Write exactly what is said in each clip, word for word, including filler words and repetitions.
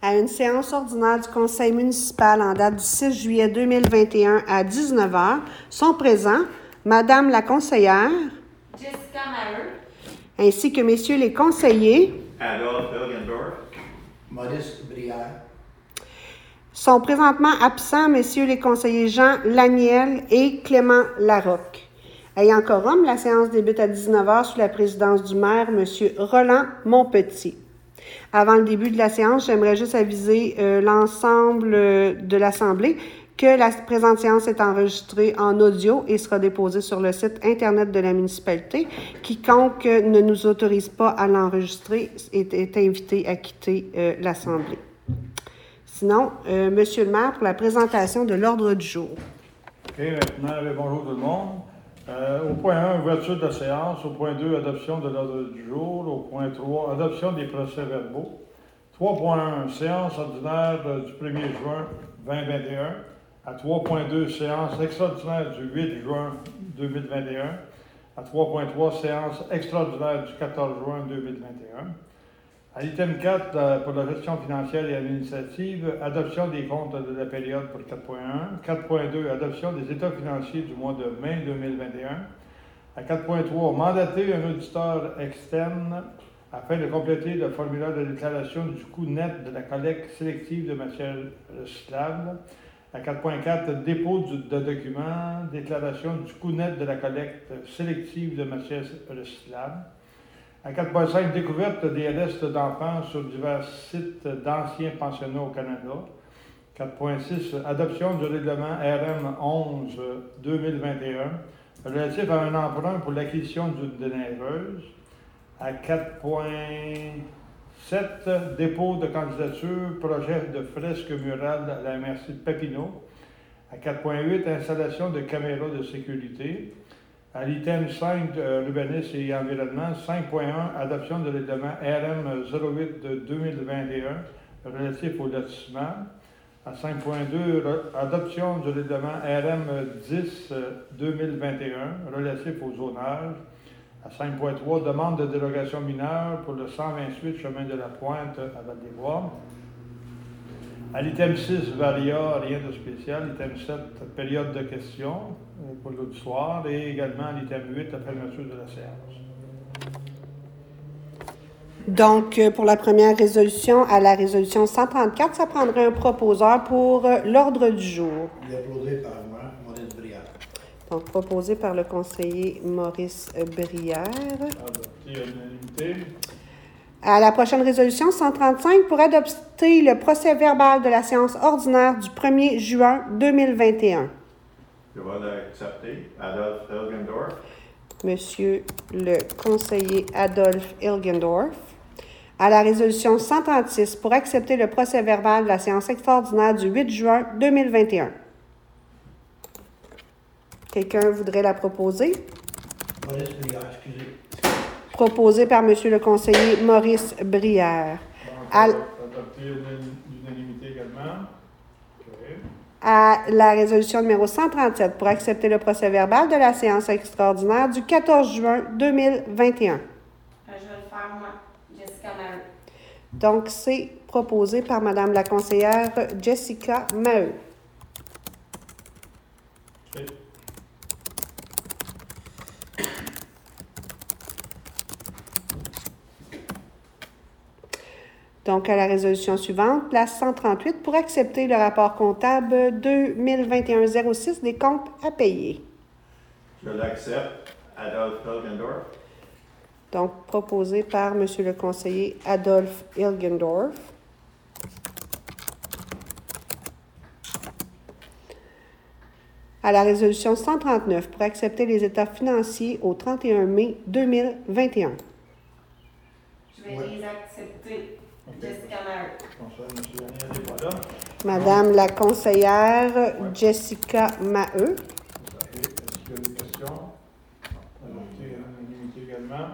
À une séance ordinaire du Conseil municipal en date du six juillet deux mille vingt et un à dix-neuf heures sont présents Madame la conseillère Jessica Maheu, ainsi que Messieurs les conseillers Adolphe Hilgendorf, Maurice Brière. Sont présentement absents Messieurs les conseillers Jean Laniel et Clément Larocque. Ayant quorum, la séance débute à dix-neuf heures sous la présidence du maire, Monsieur Roland Montpetit. Avant le début de la séance, j'aimerais juste aviser euh, l'ensemble euh, de l'Assemblée que la présente séance est enregistrée en audio et sera déposée sur le site Internet de la municipalité. Quiconque ne nous autorise pas à l'enregistrer est, est invité à quitter euh, l'Assemblée. Sinon, euh, Monsieur le maire, pour la présentation de l'ordre du jour. OK, maintenant, bonjour tout le monde. Euh, au point un, ouverture de la séance. Au point deux, adoption de l'ordre du jour. Au point trois, adoption des procès-verbaux. trois point un, séance ordinaire du premier juin vingt vingt et un. À trois point deux, séance extraordinaire du huit juin deux mille vingt et un. À trois point trois, séance extraordinaire du quatorze juin deux mille vingt et un. À l'item quatre, euh, pour la gestion financière et administrative, adoption des comptes de la période pour quatre point un. quatre point deux, adoption des états financiers du mois de mai deux mille vingt et un. À quatre point trois, mandater un auditeur externe afin de compléter le formulaire de déclaration du coût net de la collecte sélective de matières recyclables. À quatre point quatre, dépôt de documents, déclaration du coût net de la collecte sélective de matières recyclables. À quatre point cinq, découverte des restes d'enfants sur divers sites d'anciens pensionnats au Canada. quatre point six, adoption du règlement R M onze deux mille vingt et un relatif à un emprunt pour l'acquisition d'une déneigeuse. À quatre point sept, dépôt de candidature, projet de fresque murale à la M R C de Papineau. À quatre point huit, installation de caméras de sécurité. À l'item cinq, euh, urbanisme et environnement, cinq point un, adoption de règlement R M zéro huit de deux mille vingt et un relatif au lotissement. À cinq point deux, adoption du règlement R M dix deux mille vingt et un relatif au zonage. À cinq point trois, demande de dérogation mineure pour le cent vingt-huit chemin de la Pointe à Val-des-Bois. À l'item six, varia, rien de spécial. L'item sept, période de questions pour l'auditoire. Et également à l'item huit, la fermeture de la séance. Donc, pour la première résolution, à la résolution cent trente-quatre, ça prendrait un proposeur pour l'ordre du jour. Déposé par moi, Maurice Brière. Donc, proposé par le conseiller Maurice Brière. Adopté à l'unanimité. À la prochaine résolution cent trente-cinq, pour adopter le procès-verbal de la séance ordinaire du premier juin deux mille vingt et un. je vais l'accepter. Adolphe Hilgendorf, Monsieur le conseiller Adolphe Hilgendorf. À la résolution cent trente-six, pour accepter le procès-verbal de la séance extraordinaire du huit juin deux mille vingt et un. Quelqu'un voudrait la proposer? Maurice Brière, excusez. Proposé par Monsieur le conseiller Maurice Brière. À, Adopté à l'unanimité également. Okay. à la résolution numéro cent trente-sept, pour accepter le procès-verbal de la séance extraordinaire du quatorze juin deux mille vingt et un. je vais le faire moi, Jessica Maheu. Donc, c'est proposé par Madame la conseillère Jessica Maheu. Okay. Donc, à la résolution suivante, la cent trente-huit, pour accepter le rapport comptable deux mille vingt et un zéro six des comptes à payer. je l'accepte. Adolphe Hilgendorf, Donc, proposé par Monsieur le conseiller Adolphe Hilgendorf. À la résolution cent trente-neuf, pour accepter les états financiers au trente et un mai deux mille vingt et un. Je vais Ouais. les accepter. OK. Jessica Maheu. Bonsoir, M. Daniel n'est pas là. Madame la conseillère Jessica Maheu. OK. Est-ce qu'il y a des questions? Adopté à l'unanimité également.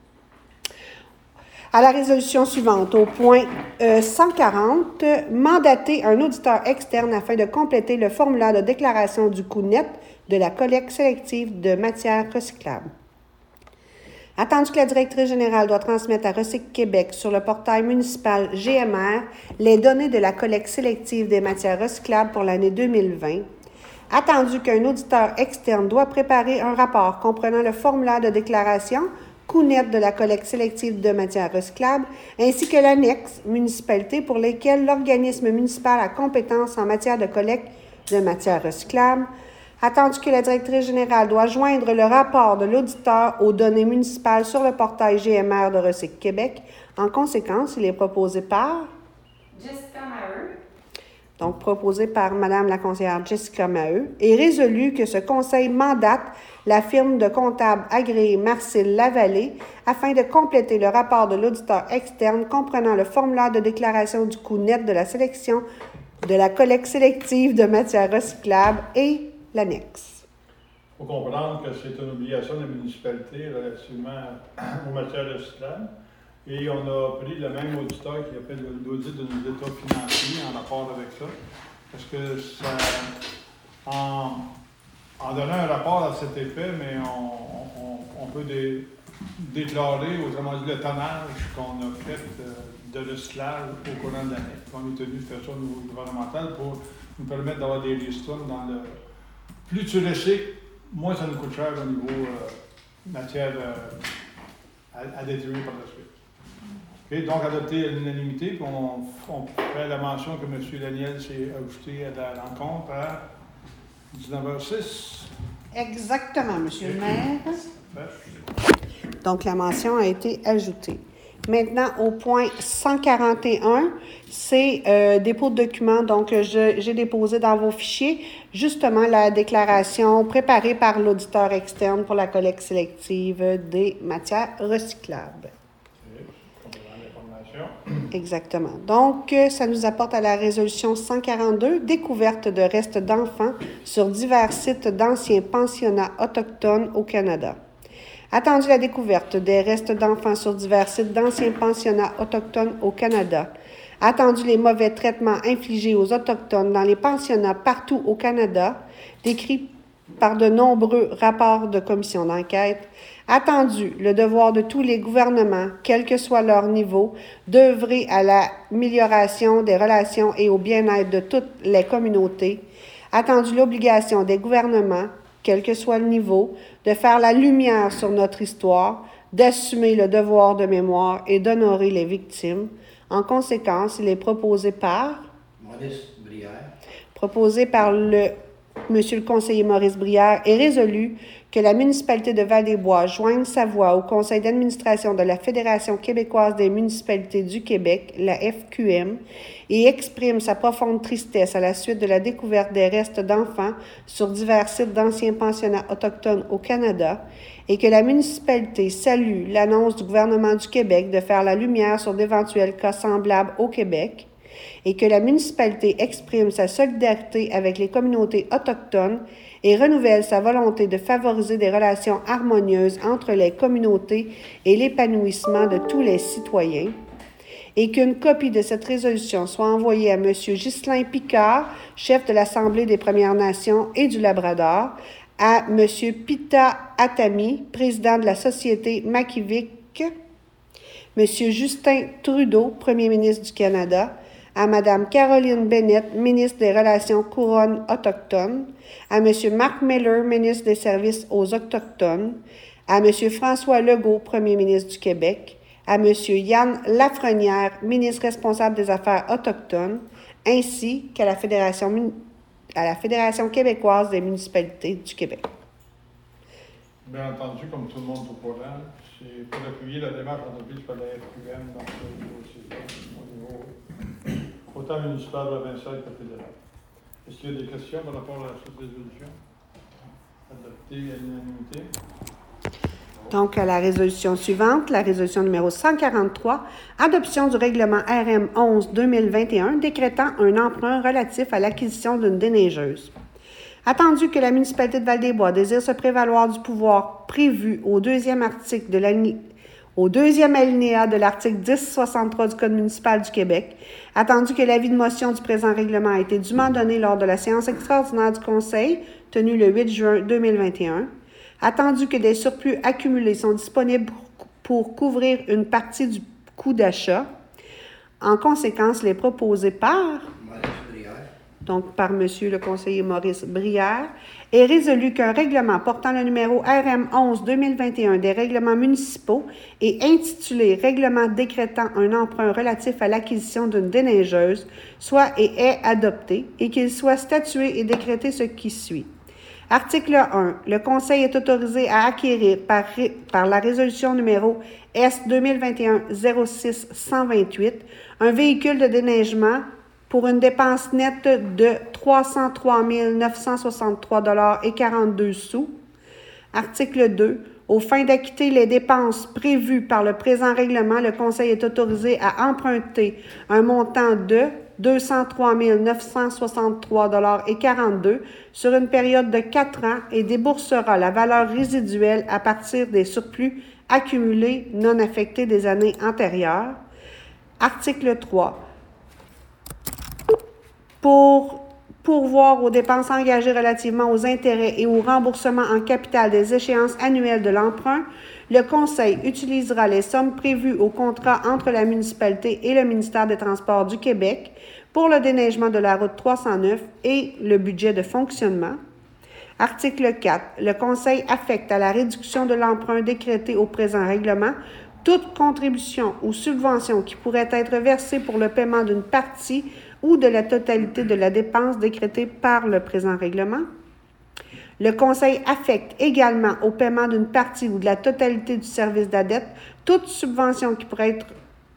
À la résolution suivante, au point euh, cent quarante, mandater un auditeur externe afin de compléter le formulaire de déclaration du coût net de la collecte sélective de matières recyclables. Attendu que la directrice générale doit transmettre à Recyc Québec sur le portail municipal G M R les données de la collecte sélective des matières recyclables pour l'année deux mille vingt. Attendu qu'un auditeur externe doit préparer un rapport comprenant le formulaire de déclaration, coût net de la collecte sélective de matières recyclables, ainsi que l'annexe municipalité pour lesquelles l'organisme municipal a compétence en matière de collecte de matières recyclables. Attendu que la directrice générale doit joindre le rapport de l'auditeur aux données municipales sur le portail G M R de Recyc Québec. En conséquence, il est proposé par... Jessica Maheu. Donc, proposé par Mme la conseillère Jessica Maheu, et résolu que ce conseil mandate la firme de comptable agréée Marcille Lavallée afin de compléter le rapport de l'auditeur externe comprenant le formulaire de déclaration du coût net de la sélection de la collecte sélective de matières recyclables et l'annexe. Il faut comprendre que c'est une obligation de la municipalité relativement aux matières recyclables. Et on a pris le même auditeur qui a fait l'audit de nos états financiers en rapport avec ça. Parce que ça, en, en donnant un rapport à cet effet, mais on, on, on peut dé, déclarer, autrement dit, le tonnage qu'on a fait de, de recyclage au courant de l'année. On est tenu de faire ça au niveau gouvernemental pour nous permettre d'avoir des ristournes dans le... Plus tu recycles, moins ça nous coûte cher au niveau euh, matière euh, à, à détruire par la suite. Okay, donc, adopté à l'unanimité, puis on, on fait la mention que M. Daniel s'est ajouté à la rencontre à dix-neuf heures six. Exactement, M. le maire. Donc, la mention a été ajoutée. Maintenant, au point cent quarante et un, c'est euh, dépôt de documents. Donc, je, j'ai déposé dans vos fichiers justement la déclaration préparée par l'auditeur externe pour la collecte sélective des matières recyclables. Exactement. Donc, ça nous apporte à la résolution cent quarante-deux, découverte de restes d'enfants sur divers sites d'anciens pensionnats autochtones au Canada. Attendu la découverte des restes d'enfants sur divers sites d'anciens pensionnats autochtones au Canada. Attendu les mauvais traitements infligés aux Autochtones dans les pensionnats partout au Canada, décrits par de nombreux rapports de commissions d'enquête. Attendu le devoir de tous les gouvernements, quel que soit leur niveau, d'œuvrer à l'amélioration des relations et au bien-être de toutes les communautés. Attendu l'obligation des gouvernements, quel que soit le niveau, de faire la lumière sur notre histoire, d'assumer le devoir de mémoire et d'honorer les victimes. En conséquence, il est proposé par... Maurice Brière. Proposé par le Monsieur le conseiller Maurice Brière et résolu que la municipalité de Val-des-Bois joigne sa voix au conseil d'administration de la Fédération québécoise des municipalités du Québec, la F Q M, et exprime sa profonde tristesse à la suite de la découverte des restes d'enfants sur divers sites d'anciens pensionnats autochtones au Canada, et que la municipalité salue l'annonce du gouvernement du Québec de faire la lumière sur d'éventuels cas semblables au Québec, et que la municipalité exprime sa solidarité avec les communautés autochtones et renouvelle sa volonté de favoriser des relations harmonieuses entre les communautés et l'épanouissement de tous les citoyens, et qu'une copie de cette résolution soit envoyée à M. Ghislain Picard, chef de l'Assemblée des Premières Nations et du Labrador, à M. Pita Atami, président de la Société Makivik, M. Justin Trudeau, premier ministre du Canada, à Mme Caroline Bennett, ministre des Relations couronnes autochtones, à M. Mark Miller, ministre des Services aux Autochtones, à M. François Legault, premier ministre du Québec, à M. Yann Lafrenière, ministre responsable des Affaires autochtones, ainsi qu'à la Fédération, à la Fédération québécoise des municipalités du Québec. Bien entendu, comme tout le monde est au courant, c'est pour appuyer la démarche entreprise par la F Q M dans ce dossier au niveau autant municipal, provincial que fédéral. Est-ce qu'il y a des questions par rapport à cette résolution? Adoptée à l'unanimité? Donc, à la résolution suivante, la résolution numéro cent quarante-trois, adoption du règlement R M onze deux mille vingt et un décrétant un emprunt relatif à l'acquisition d'une déneigeuse. Attendu que la municipalité de Val-des-Bois désire se prévaloir du pouvoir prévu au deuxième article de l'année au deuxième alinéa de l'article dix soixante-trois du Code municipal du Québec, attendu que l'avis de motion du présent règlement a été dûment donné lors de la séance extraordinaire du Conseil, tenue le huit juin deux mille vingt et un, Attendu que des surplus accumulés sont disponibles pour, pour couvrir une partie du coût d'achat, en conséquence, les proposés par, Maurice Brière. donc par Monsieur le conseiller Maurice Brière, est résolu qu'un règlement portant le numéro R M onze deux mille vingt et un des règlements municipaux et intitulé « Règlement décrétant un emprunt relatif à l'acquisition d'une déneigeuse » soit et est adopté et qu'il soit statué et décrété ce qui suit. Article un. Le Conseil est autorisé à acquérir par, par la résolution numéro S deux mille vingt et un zéro six cent vingt-huit un véhicule de déneigement pour une dépense nette de trois cent trois mille neuf cent soixante-trois dollars et quarante-deux sous. Article deux. Aux fins d'acquitter les dépenses prévues par le présent règlement, le Conseil est autorisé à emprunter un montant de deux cent trois mille neuf cent soixante-trois dollars et quarante-deux sur une période de quatre ans et déboursera la valeur résiduelle à partir des surplus accumulés non affectés des années antérieures. Article trois. Pour pourvoir aux dépenses engagées relativement aux intérêts et au remboursement en capital des échéances annuelles de l'emprunt, le Conseil utilisera les sommes prévues au contrat entre la municipalité et le ministère des Transports du Québec pour le déneigement de la route trois cent neuf et le budget de fonctionnement. Article quatre. Le Conseil affecte à la réduction de l'emprunt décrété au présent règlement toute contribution ou subvention qui pourrait être versée pour le paiement d'une partie ou de la totalité de la dépense décrétée par le présent règlement. Le Conseil affecte également au paiement d'une partie ou de la totalité du service de la dette toute subvention qui pourrait être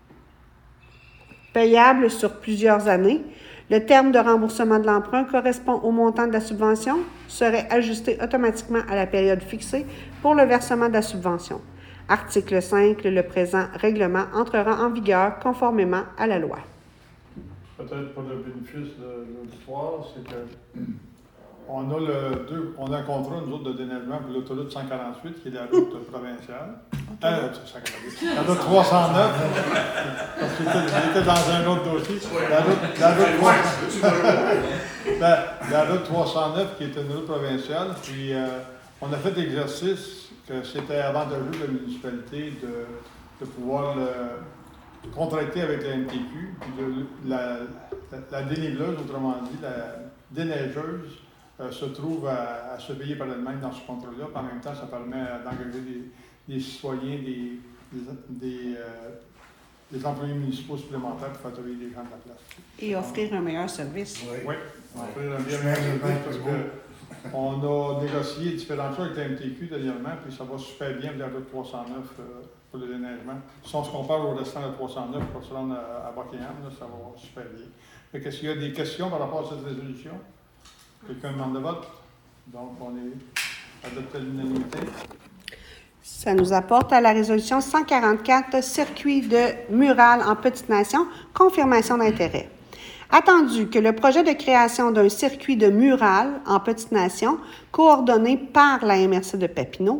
payable sur plusieurs années. Le terme de remboursement de l'emprunt correspond au montant de la subvention, serait ajusté automatiquement à la période fixée pour le versement de la subvention. Article cinq. Le présent règlement entrera en vigueur conformément à la loi. Peut-être pour le bénéfice de l'auditoire, c'est que on a le deux, on a un contrat, nous autres, de déneigement pour l'autoroute cent quarante-huit, qui est la route provinciale. Euh, cent quarante-huit. La route trois cent neuf, parce que j'étais dans un autre dossier. La route, la route, la, la route trois cent neuf, qui est une route provinciale. Puis, euh, on a fait l'exercice que c'était avantageux de la municipalité de, de pouvoir le contracter avec la M T Q, puis de, la, la, la déniveleuse, autrement dit, la déneigeuse, euh, se trouve à, à se payer par elle-même dans ce contrat-là. En même temps, ça permet d'engager des, des citoyens, des, des, des, euh, des employés municipaux supplémentaires pour faire travailler les gens de la place. Et offrir un meilleur service. Oui. Oui, offrir un bien meilleur service parce qu'on a négocié différentes choses avec la M T Q dernièrement, puis ça va super bien vers le trois cent neuf euh, pour le déneigement. Si on se compare au restant de trois cent neuf pour se rendre à, à Buckingham, là, ça va super bien. Fait que s'il y a des questions par rapport à cette résolution, quelqu'un demande de vote, donc on est adopté à l'unanimité. Ça nous apporte à la résolution cent quarante-quatre, circuit de mural en Petite Nation, confirmation d'intérêt. Attendu que le projet de création d'un circuit de mural en Petite Nation, coordonné par la M R C de Papineau,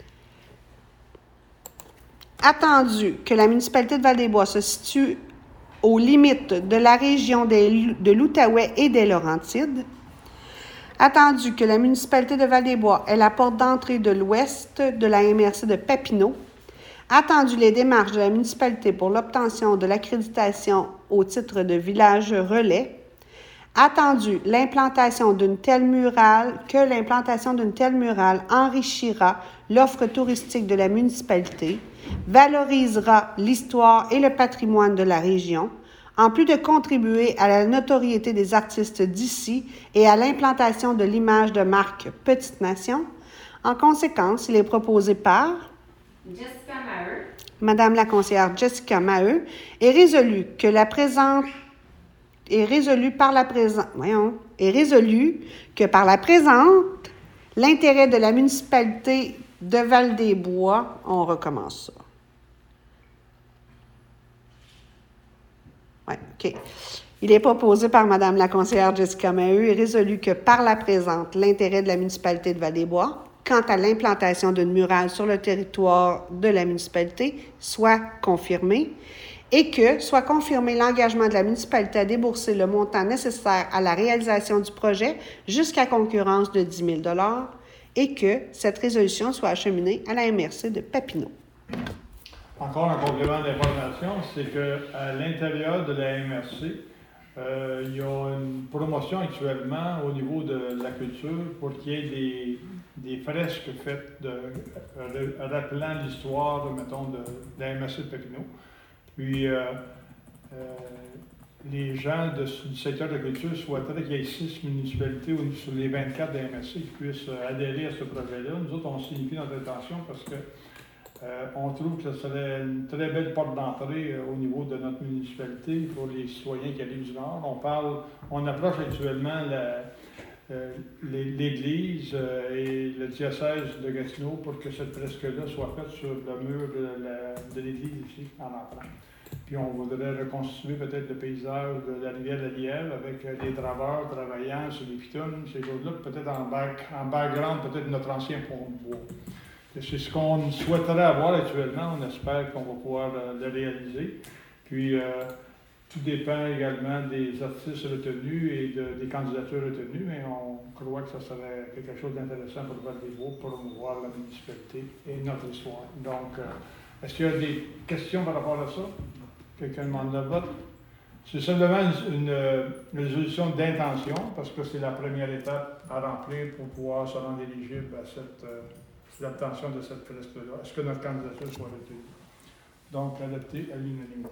attendu que la municipalité de Val-des-Bois se situe aux limites de la région des, de l'Outaouais et des Laurentides, attendu que la municipalité de Val-des-Bois est la porte d'entrée de l'ouest de la M R C de Papineau, attendu les démarches de la municipalité pour l'obtention de l'accréditation au titre de village relais, attendu l'implantation d'une telle murale, que l'implantation d'une telle murale enrichira l'offre touristique de la municipalité, valorisera l'histoire et le patrimoine de la région, en plus de contribuer à la notoriété des artistes d'ici et à l'implantation de l'image de marque Petite Nation. En conséquence, il est proposé par Jessica Maheu, Madame la conseillère Jessica Maheu, est résolu que la présente est résolu par la présente voyons, est résolu que par la présente l'intérêt de la municipalité de Val-des-Bois, on recommence ça. Oui, OK. Il est proposé par Madame la conseillère Jessica Maheu et résolu que par la présente, l'intérêt de la municipalité de Val-des-Bois, quant à l'implantation d'une murale sur le territoire de la municipalité, soit confirmé et que soit confirmé l'engagement de la municipalité à débourser le montant nécessaire à la réalisation du projet jusqu'à concurrence de dix mille dollars et que cette résolution soit acheminée à la M R C de Papineau. Encore un complément d'information, c'est qu'à l'intérieur de la M R C, euh, il y a une promotion actuellement au niveau de la culture pour qu'il y ait des, des fresques faites de, de, rappelant l'histoire, mettons, de, de la M R C de Papineau. Puis, euh, euh, les gens de, du secteur de la culture souhaiteraient qu'il y ait six municipalités sur les vingt-quatre de la M R C qui puissent adhérer à ce projet-là. Nous autres, on signifie notre intention parce que Euh, on trouve que ce serait une très belle porte d'entrée euh, au niveau de notre municipalité pour les citoyens qui arrivent du Nord. On parle, on approche actuellement la, euh, l'Église euh, et le diocèse de Gatineau pour que cette fresque-là soit faite sur le mur de, la, de l'Église ici, en entrant. Puis on voudrait reconstituer peut-être le paysage de la rivière de la Lièvre avec euh, des draveurs travaillant sur les pitounes, ces choses-là, peut-être en, back, en background, peut-être notre ancien pont de bois. C'est ce qu'on souhaiterait avoir actuellement. On espère qu'on va pouvoir euh, le réaliser. Puis, euh, tout dépend également des artistes retenus et de, des candidatures retenues, mais on croit que ça serait quelque chose d'intéressant pour Val-des-Vaux pour promouvoir la municipalité et notre histoire. Donc, euh, est-ce qu'il y a des questions par rapport à ça? Quelqu'un demande le vote? C'est simplement une, une, une résolution d'intention, parce que c'est la première étape à remplir pour pouvoir se rendre éligible à cette... Euh, l'obtention de cette fresque-là. Est-ce que notre candidature soit retenue? Donc, adoptée à l'unanimité.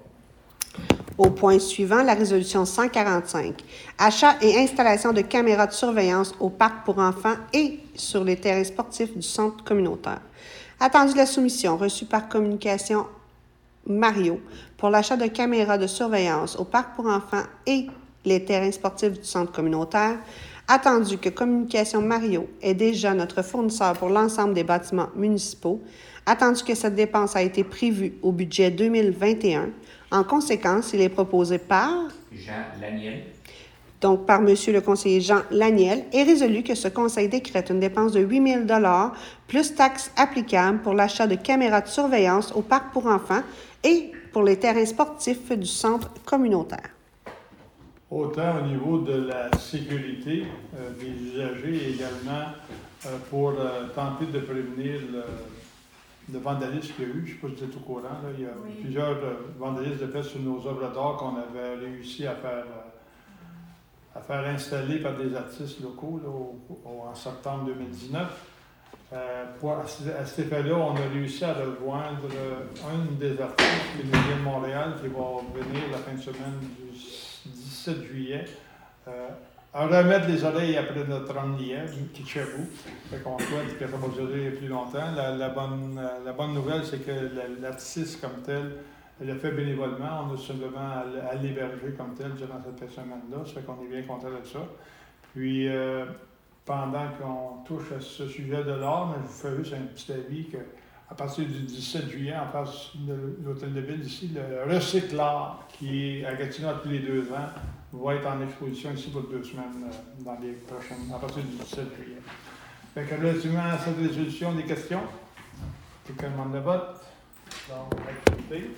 Au point suivant, la résolution cent quarante-cinq. Achat et installation de caméras de surveillance au parc pour enfants et sur les terrains sportifs du centre communautaire. Attendu la soumission reçue par communication Mario pour l'achat de caméras de surveillance au parc pour enfants et les terrains sportifs du centre communautaire. Attendu que Communication Mario est déjà notre fournisseur pour l'ensemble des bâtiments municipaux, attendu que cette dépense a été prévue au budget deux mille vingt et un, en conséquence, il est proposé par Jean Laniel. Donc, par Monsieur le conseiller Jean Laniel, est résolu que ce conseil décrète une dépense de huit mille dollars plus taxes applicables pour l'achat de caméras de surveillance au parc pour enfants et pour les terrains sportifs du centre communautaire. Autant au niveau de la sécurité euh, des usagers et également euh, pour euh, tenter de prévenir le, le vandalisme qu'il y a eu. Je ne sais pas si vous êtes au courant. Là, il y a oui. plusieurs euh, vandalismes de fait sur nos œuvres d'art qu'on avait réussi à faire, euh, à faire installer par des artistes locaux là, au, au, en septembre deux mille dix-neuf. Euh, pour, à, à cet effet-là, on a réussi à rejoindre euh, un des artistes qui nous vient de Montréal qui va venir la fin de semaine du dix-sept juillet, euh, à remettre les oreilles après notre omnière, Kitchabou. Fait qu'on souhaite que ça va durer plus longtemps. La, la, bonne, la bonne nouvelle, c'est que l'artiste comme tel, elle l'a fait bénévolement. On a simplement à, à l'héberger comme tel durant cette semaine-là. Ça fait qu'on est bien content de ça. Puis, euh, pendant qu'on touche à ce sujet de l'art, je vous fais juste un petit avis que à partir du dix-sept juillet, en face de l'hôtel de ville ici, le Recyclard, qui est à Gatineau tous les deux ans, va être en exposition ici pour deux semaines euh, dans les prochaines, à partir du dix-sept juillet. Fait que relativement à cette résolution, des questions? Quelqu'un demande le vote? Donc, activité.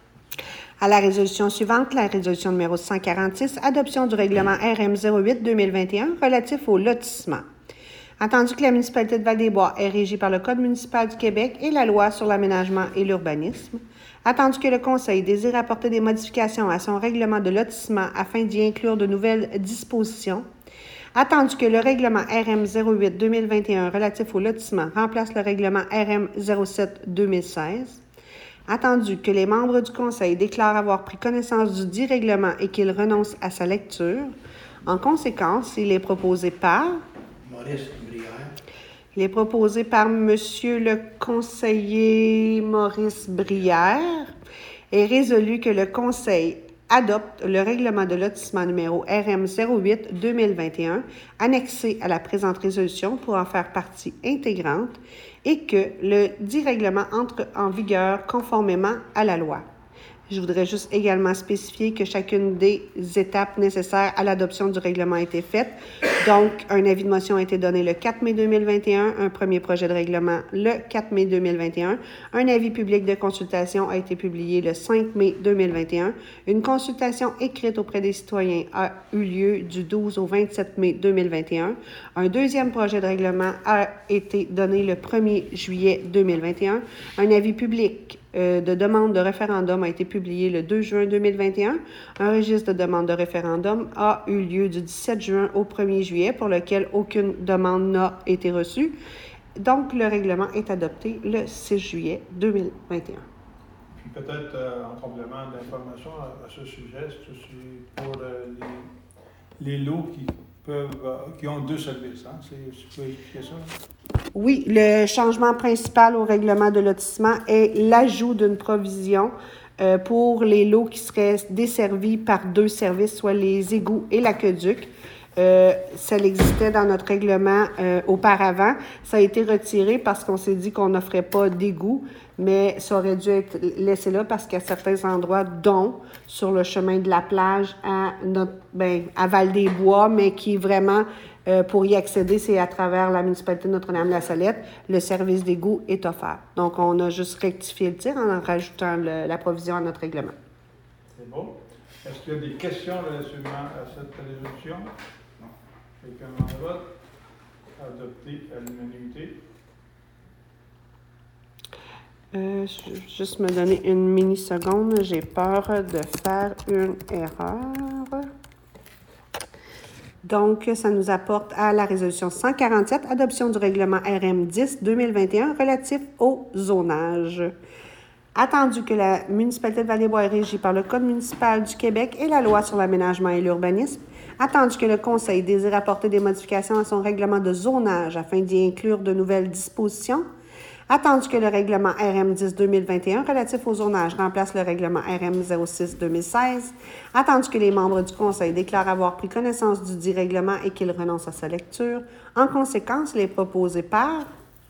À la résolution suivante, la résolution numéro cent quarante-six, adoption du règlement R M zéro huit deux mille vingt et un relatif au lotissement. Attendu que la municipalité de Val-des-Bois est régie par le Code municipal du Québec et la loi sur l'aménagement et l'urbanisme. Attendu que le Conseil désire apporter des modifications à son règlement de lotissement afin d'y inclure de nouvelles dispositions. Attendu que le règlement R M zéro huit deux mille vingt et un relatif au lotissement remplace le règlement R M zéro sept deux mille seize. Attendu que les membres du Conseil déclarent avoir pris connaissance du dit règlement et qu'ils renoncent à sa lecture. En conséquence, il est proposé par Maurice Brière. Il est proposé par Monsieur le conseiller Maurice Brière et résolu que le Conseil adopte le règlement de lotissement numéro R M zéro huit deux mille vingt et un annexé à la présente résolution pour en faire partie intégrante et que le dit règlement entre en vigueur conformément à la loi. Je voudrais juste également spécifier que chacune des étapes nécessaires à l'adoption du règlement a été faite Donc, un avis de motion a été donné le quatre mai deux mille vingt et un, un premier projet de règlement le quatre mai deux mille vingt et un, un avis public de consultation a été publié le cinq mai deux mille vingt et un, une consultation écrite auprès des citoyens a eu lieu du douze au vingt-sept mai deux mille vingt et un, un deuxième projet de règlement a été donné le premier juillet deux mille vingt et un, un avis public Euh, de demande de référendum a été publié le deux juin deux mille vingt et un. Un registre de demande de référendum a eu lieu du dix-sept juin au premier juillet pour lequel aucune demande n'a été reçue. Donc, le règlement est adopté le six juillet deux mille vingt et un. Puis peut-être euh, en complément d'information à, à ce sujet, c'est pour euh, les, les lots qui peuvent, euh, qui ont deux services. Hein? C'est, tu peux expliquer ça? Oui, le changement principal au règlement de lotissement est l'ajout d'une provision euh, pour les lots qui seraient desservis par deux services, soit les égouts et l'aqueduc. Euh, ça existait dans notre règlement euh, auparavant. Ça a été retiré parce qu'on s'est dit qu'on n'offrait pas d'égouts, mais ça aurait dû être laissé là parce qu'à certains endroits, dont sur le chemin de la plage à, notre, ben, à Val-des-Bois, mais qui vraiment, euh, pour y accéder, c'est à travers la municipalité de Notre-Dame-la-Salette, le service d'égout est offert. Donc, on a juste rectifié le tir en rajoutant le, la provision à notre règlement. C'est bon. Est-ce qu'il y a des questions relativement à cette résolution? Non. Quelqu'un en vote? Adopté à l'unanimité. Euh, juste me donner une mini-seconde. J'ai peur de faire une erreur. Donc, ça nous apporte à la résolution cent quarante-sept, adoption du règlement R M dix deux mille vingt et un relatif au zonage. Attendu que la municipalité de Val-des-Bois est régie par le Code municipal du Québec et la loi sur l'aménagement et l'urbanisme, attendu que le Conseil désire apporter des modifications à son règlement de zonage afin d'y inclure de nouvelles dispositions, attendu que le règlement R M dix deux mille vingt et un relatif au zonage remplace le règlement R M zéro six deux mille seize, attendu que les membres du Conseil déclarent avoir pris connaissance du dit règlement et qu'ils renoncent à sa lecture, en conséquence, il est proposé par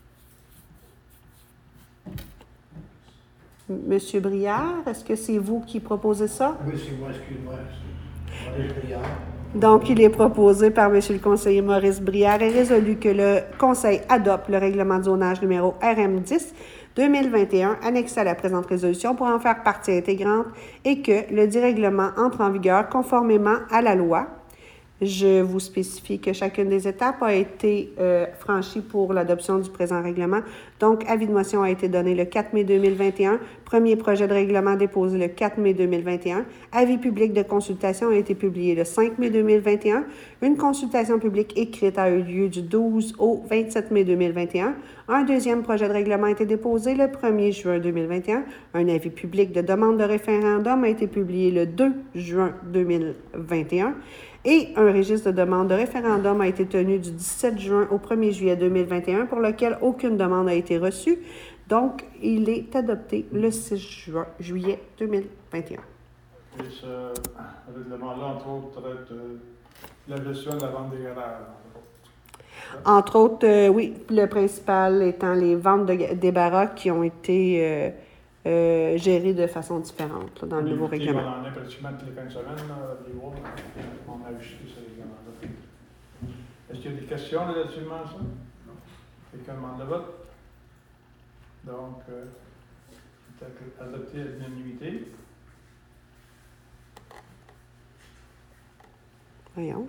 Monsieur Brière. Est-ce que c'est vous qui proposez ça? Oui, c'est moi, excuse-moi. C'est Maurice Briard. Donc, il est proposé par Monsieur le conseiller Maurice Brière et résolu que le Conseil adopte le règlement de zonage numéro R M dix deux mille vingt et un, annexé à la présente résolution pour en faire partie intégrante et que le dit règlement entre en vigueur conformément à la loi. Je vous spécifie que chacune des étapes a été euh, franchie pour l'adoption du présent règlement. Donc, avis de motion a été donné le quatre mai deux mille vingt et un, premier projet de règlement déposé le quatre mai deux mille vingt et un, avis public de consultation a été publié le cinq mai deux mille vingt et un, une consultation publique écrite a eu lieu du douze au vingt-sept mai deux mille vingt et un, un deuxième projet de règlement a été déposé le premier juin deux mille vingt et un, un avis public de demande de référendum a été publié le deux juin deux mille vingt et un, et un registre de demande de référendum a été tenu du dix-sept juin au premier juillet deux mille vingt et un pour lequel aucune demande n'a été reçue. Donc, il est adopté le six juillet deux mille vingt et un. Et ce règlement-là, entre autres, traite euh, la gestion de la vente des garages. Entre autres, euh, oui, le principal étant les ventes de, des baraques qui ont été euh, euh, gérées de façon différente là, dans le nouveau règlement. On en a pratiquement toutes les fins de semaine, là, les mois, on a ajusté ce règlement-là. Est-ce qu'il y a des questions relativement à ça? Non. Quelqu'un demande le vote? Donc, euh, c'est adopté à l'unanimité. Voyons.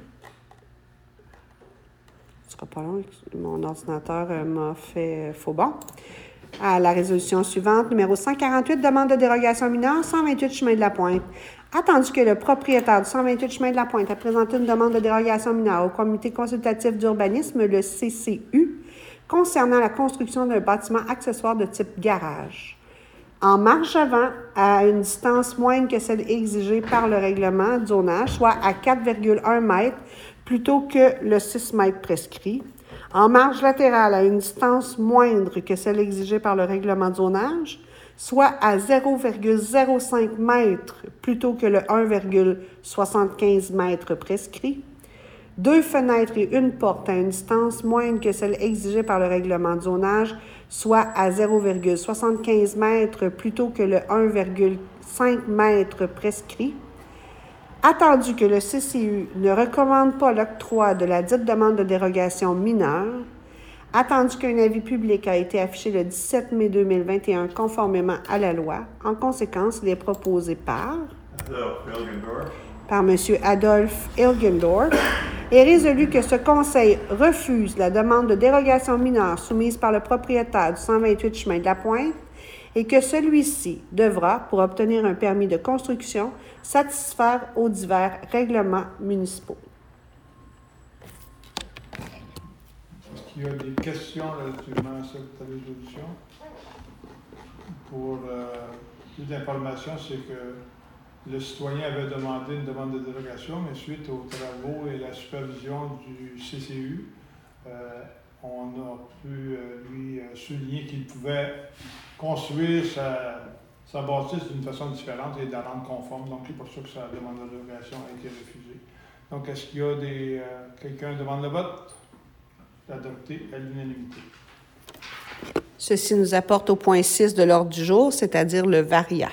Ce sera pas long. Mon ordinateur euh, m'a fait euh, faux bon. À la résolution suivante, numéro cent quarante-huit, demande de dérogation mineure, cent vingt-huit chemin de la Pointe. Attendu que le propriétaire du cent vingt-huit chemin de la Pointe a présenté une demande de dérogation mineure au comité consultatif d'urbanisme, le C C U, concernant la construction d'un bâtiment accessoire de type garage. En marge avant, à une distance moindre que celle exigée par le règlement de zonage, soit à quatre virgule un mètres plutôt que le six mètres prescrit. En marge latérale, à une distance moindre que celle exigée par le règlement de zonage, soit à zéro virgule zéro cinq mètres plutôt que le un virgule soixante-quinze mètres prescrit. Deux fenêtres et une porte à une distance moindre que celle exigée par le règlement de zonage, soit à zéro virgule soixante-quinze mètres plutôt que le un virgule cinq mètres prescrit. Attendu que le C C U ne recommande pas l'octroi de la dite demande de dérogation mineure, attendu qu'un avis public a été affiché le dix-sept mai deux mille vingt et un conformément à la loi, en conséquence, il est proposé par, Adolphe Hilgendorf, par M. Adolphe Hilgendorf, est résolu que ce conseil refuse la demande de dérogation mineure soumise par le propriétaire du cent vingt-huit chemin de la Pointe et que celui-ci devra, pour obtenir un permis de construction, satisfaire aux divers règlements municipaux. Est-ce qu'il y a des questions relativement à cette résolution? Pour euh, plus d'informations, c'est que le citoyen avait demandé une demande de dérogation, mais suite aux travaux et la supervision du C C U, euh, on a pu euh, lui euh, souligner qu'il pouvait construire sa, sa bâtisse d'une façon différente et de la rendre conforme. Donc, c'est pour ça que sa demande de dérogation a été refusée. Donc, est-ce qu'il y a des... Euh, quelqu'un demande le vote? Adopté à l'unanimité. Ceci nous apporte au point six de l'ordre du jour, c'est-à-dire le varia.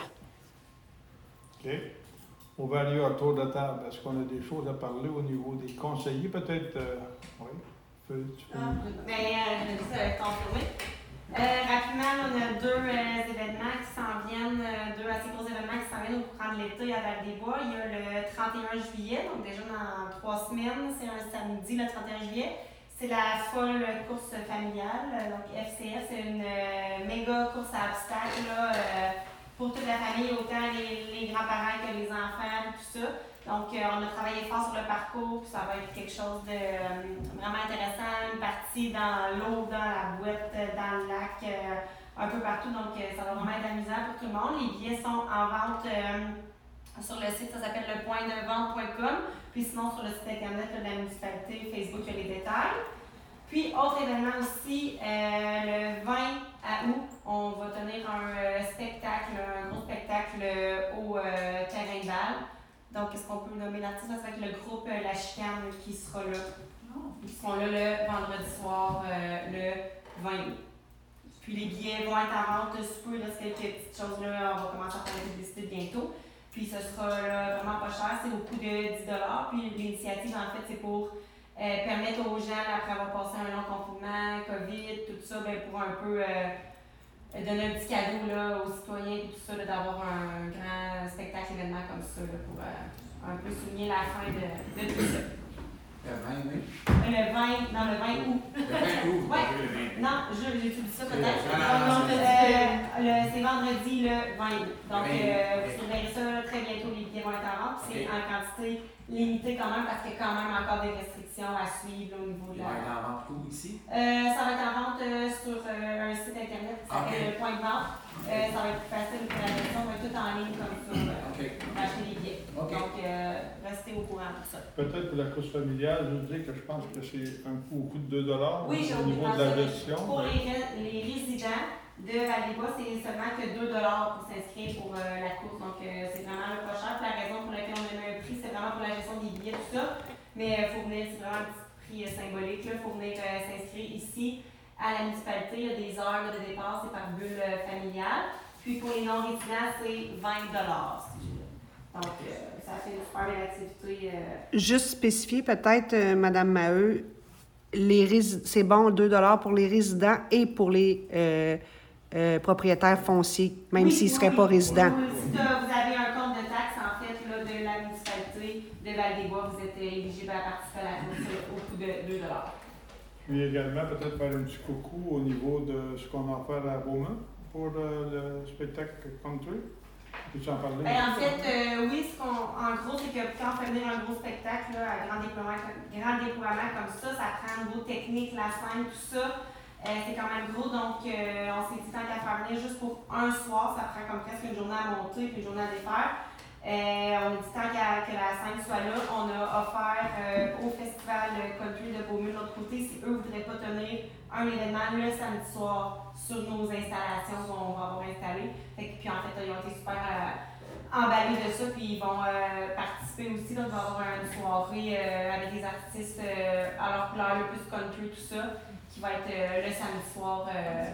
OK. On va aller au tour de table. Est-ce qu'on a des choses à parler au niveau des conseillers, peut-être? Euh, oui. Tu peux... Ah, ben, euh, je vais juste euh, confirmer. Euh, rapidement, on a deux euh, événements qui s'en viennent, euh, deux assez gros événements qui s'en viennent au courant de l'été à Val-des-Bois. Il y a le trente et un juillet, donc déjà dans trois semaines, c'est un samedi, le trente et un juillet. C'est la folle course familiale, donc F C F, c'est une euh, méga course à obstacles là, euh, pour toute la famille, autant les, les grands-parents que les enfants, tout ça. Donc, euh, on a travaillé fort sur le parcours, puis ça va être quelque chose de euh, vraiment intéressant, une partie dans l'eau, dans la boîte, dans le lac, euh, un peu partout. Donc, euh, ça va vraiment être amusant pour tout le monde. Les billets sont en vente euh, sur le site, ça s'appelle le point de vente point com. Puis sinon, sur le site internet de la municipalité, Facebook, il y a les détails. Puis, autre événement aussi, euh, le vingt août, on va tenir un euh, spectacle, un gros spectacle euh, au euh, terrain de balle. Donc, est-ce qu'on peut nommer l'artiste? Ça va être le groupe euh, La Chicane qui sera là. Ils seront là le vendredi soir, euh, le vingt août. Puis les billets vont être en vente sous peu, il reste quelques petites choses là, on va commencer à faire la publicité bientôt. Puis ce sera là, vraiment pas cher, c'est au coût de dix dollars. Puis l'initiative, en fait, c'est pour euh, permettre aux gens, après avoir passé un long confinement, COVID, tout ça, ben, pour un peu euh, donner un petit cadeau là, aux citoyens et tout ça, là, d'avoir un grand spectacle événement comme ça, là, pour euh, un peu souligner la fin de, de tout ça. Le vingt, oui. Le vingt, non, le vingt août. Le vingt août. Ouais. Non, je, j'ai tout dit ça peut-être. Non, non, Non, non, non, c'est- euh, le- c'est vendredi le vingt août. Donc, Le vingt août, euh, ok. vous surveillerez ça là, très bientôt, les billets vont être en vente. C'est Ok. en quantité limitée quand même parce qu'il y a quand même encore des restrictions à suivre là, au niveau de Il va être la. en vente où, ici? Euh, ça va être en vente euh, sur euh, un site internet qui s'appelle Ok. le Point de vente. Euh, ça va être plus facile que la version va être tout en ligne comme ça euh, OK. pour acheter les billets. Ok. Donc, euh, restez au courant de tout ça. Peut-être pour la course familiale, je veux dire que je pense que c'est un coût au coût de deux dollars Oui, j'ai au oublié niveau de de la mentionner. gestion. Pour mais- les, ré- les résidents de Val-des-Bois, c'est seulement que deux dollars pour s'inscrire pour euh, la course. Donc, euh, c'est vraiment pas cher. Puis la raison pour laquelle on a mis un prix, c'est vraiment pour la gestion des billets, tout ça. Mais il faut venir, c'est vraiment un petit prix euh, symbolique. Il faut venir euh, s'inscrire ici à la municipalité. Il y a des heures de départ, c'est par bulle euh, familiale. Puis pour les non-résidents, c'est vingt dollars. Donc, euh, ça fait une super belle activité. Euh, Juste spécifier peut-être, euh, Madame Maheu, les rési- c'est bon deux dollars pour les résidents et pour les euh, euh, propriétaires fonciers, même Oui, s'ils ne oui, seraient oui. pas résidents. Oui, oui. Si t'as- vous avez un compte de taxe, en fait, là, de la municipalité de Val-des-Bois, vous êtes éligible à participer à la course euh, au coût de deux dollars. Puis également, peut-être faire un petit coucou au niveau de ce qu'on a offert à Beaumont pour euh, le spectacle country. Peux-tu en parler? Ben, en fait, euh, oui, ce qu'on, en gros, c'est que quand on fait venir un gros spectacle là, à grand déploiement, grand déploiement comme ça, ça prend un gros technique, la scène, tout ça. Euh, c'est quand même gros, donc euh, on s'est dit tant qu'à faire venir juste pour un soir, ça prend comme presque une journée à monter puis une journée à défaire. Euh, on a dit tant qu'à, que la scène soit là, on a offert euh, au festival country de Beaumont de l'autre côté, si eux ne voudraient pas tenir un événement le samedi soir sur nos installations qu'on va avoir installées. Fait que, puis en fait, ils ont été super euh, emballés de ça, puis ils vont euh, participer aussi. Donc, on va avoir une soirée euh, avec des artistes euh, à leur couleur, le plus country, tout ça, qui va être euh, le samedi soir. Euh,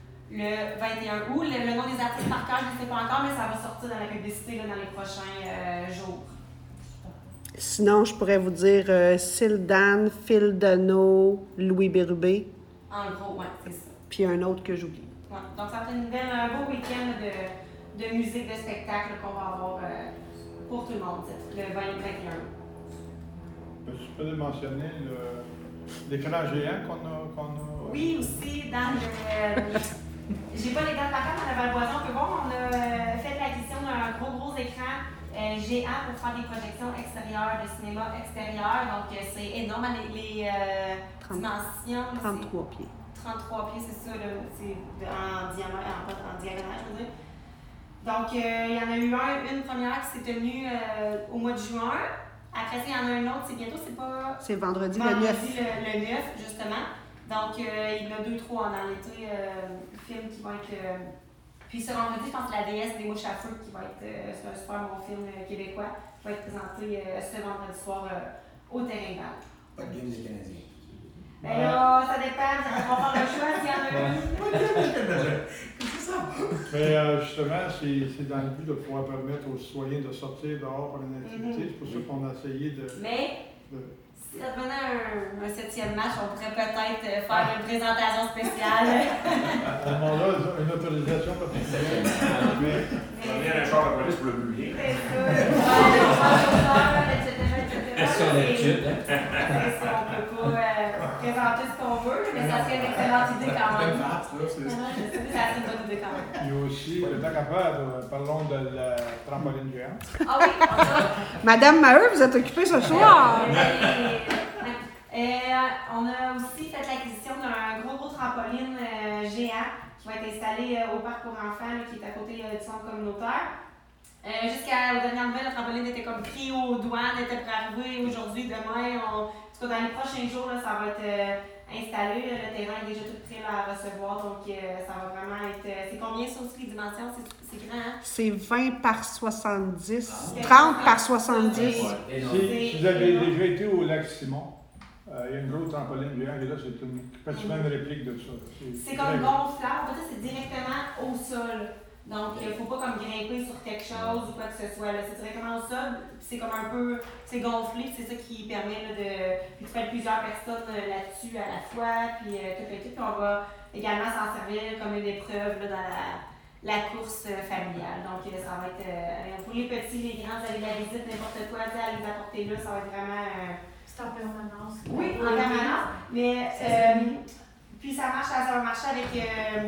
le vingt et un août. Le, le nom des artistes par cœur, je ne sais pas encore, mais ça va sortir dans la publicité là, dans les prochains euh, jours. Sinon, je pourrais vous dire euh, Sildan, Phil Dano, Louis Bérubé, En gros, ouais, c'est ça. puis un autre que j'oublie. Ouais. Donc, ça va être une belle, un beau week-end de, de musique, de spectacle qu'on va avoir euh, pour tout le monde, le vingt et vingt et un. Tu peux mentionner le- l'écran géant qu'on a, qu'on a. Oui, aussi, dans le. J'ai pas les dates par contre, à Val-Boison, on peut voir, on a euh, fait l'acquisition d'un gros, gros écran euh, géant pour faire des projections extérieures, de cinéma extérieur. Donc, euh, c'est énorme, les, les euh, trente dimensions. c'est trente-trois pieds. trente-trois pieds, c'est ça, là, c'est de- en, diamètre, en, en diagonale, je veux dire. Donc, euh, il y en a eu un, une première qui s'est tenue euh, au mois de juin. Après ça, il y en a un autre, c'est bientôt, c'est pas. C'est vendredi, le Vendredi neuf. le, le neuf, justement. Donc, euh, il y en a deux, trois dans l'été, euh, films qui vont être. Euh, puis ce vendredi, je pense que La déesse des mouches à feu, qui va être. Euh, c'est un super bon film euh, québécois, qui va être présenté euh, ce vendredi soir euh, au Terrain Val. Pas de game des Canadiens. Ben là, ça dépend, on va faire le choix s'il y en a une. C'est ça. Mais euh, justement, c'est c'est dans le but de pouvoir permettre aux citoyens de sortir dehors pour une activité. C'est pour ça qu'on a essayé de. Mais. de- Si ça devenait un, un septième match, on pourrait peut-être euh, faire une présentation spéciale. À ce moment-là, une autorisation particulière. Mais Ça vient un char de police pour le publier. C'est ça. Ouais, on parle aux heures, et cetera, et cetera. Question d'étude, hein? C'est ça, on peut pas euh, présenter ce qu'on veut, mais ça serait une excellente idée quand Plein même. de farce, là, c'est Non, non, je sais, ça serait une bonne idée quand même. il y a aussi, le tant qu'à faire, euh, parlons de la trampoline géante. Ah oui, on a. Madame Maheu, vous êtes occupée ce soir. Et, on a aussi fait l'acquisition d'un gros gros trampoline euh, géant qui va être installé euh, au parc pour enfants là, qui est à côté euh, du centre communautaire. Euh, Jusqu'à aux dernières nouvelles, le trampoline était comme pris aux douanes, était prêt à arriver aujourd'hui, demain. On, en tout cas, dans les prochains jours, là, ça va être euh, installé. Là, le terrain est déjà tout prêt là, à recevoir, donc euh, ça va vraiment être. Euh, c'est combien ça aussi les dimensions? C'est, c'est grand, hein? C'est vingt par soixante-dix. Ah. trente par soixante-dix. Et non. Si, si vous avez déjà été au lac Simon, euh, il y a une grosse trampoline géante et là, c'est une, pratiquement une réplique de ça. C'est comme gonflable, en fait, c'est directement au sol. Donc, il ne faut pas comme grimper sur quelque chose ou quoi que ce soit. Là. C'est directement au sol, puis c'est comme un peu, c'est gonflé, puis c'est ça qui permet là, de. Puis tu peux être plusieurs personnes euh, là-dessus à la fois, puis euh, tout le tout. Puis on va également s'en servir comme une épreuve là, dans la, la course euh, familiale. Donc, euh, ça va être. Euh, pour les petits, les grands, vous allez la visite, n'importe quoi, à les apporter là, ça va être vraiment. Euh, C'est en permanence. Oui, en permanence. Mais euh, puis ça marche, ça va marcher avec euh,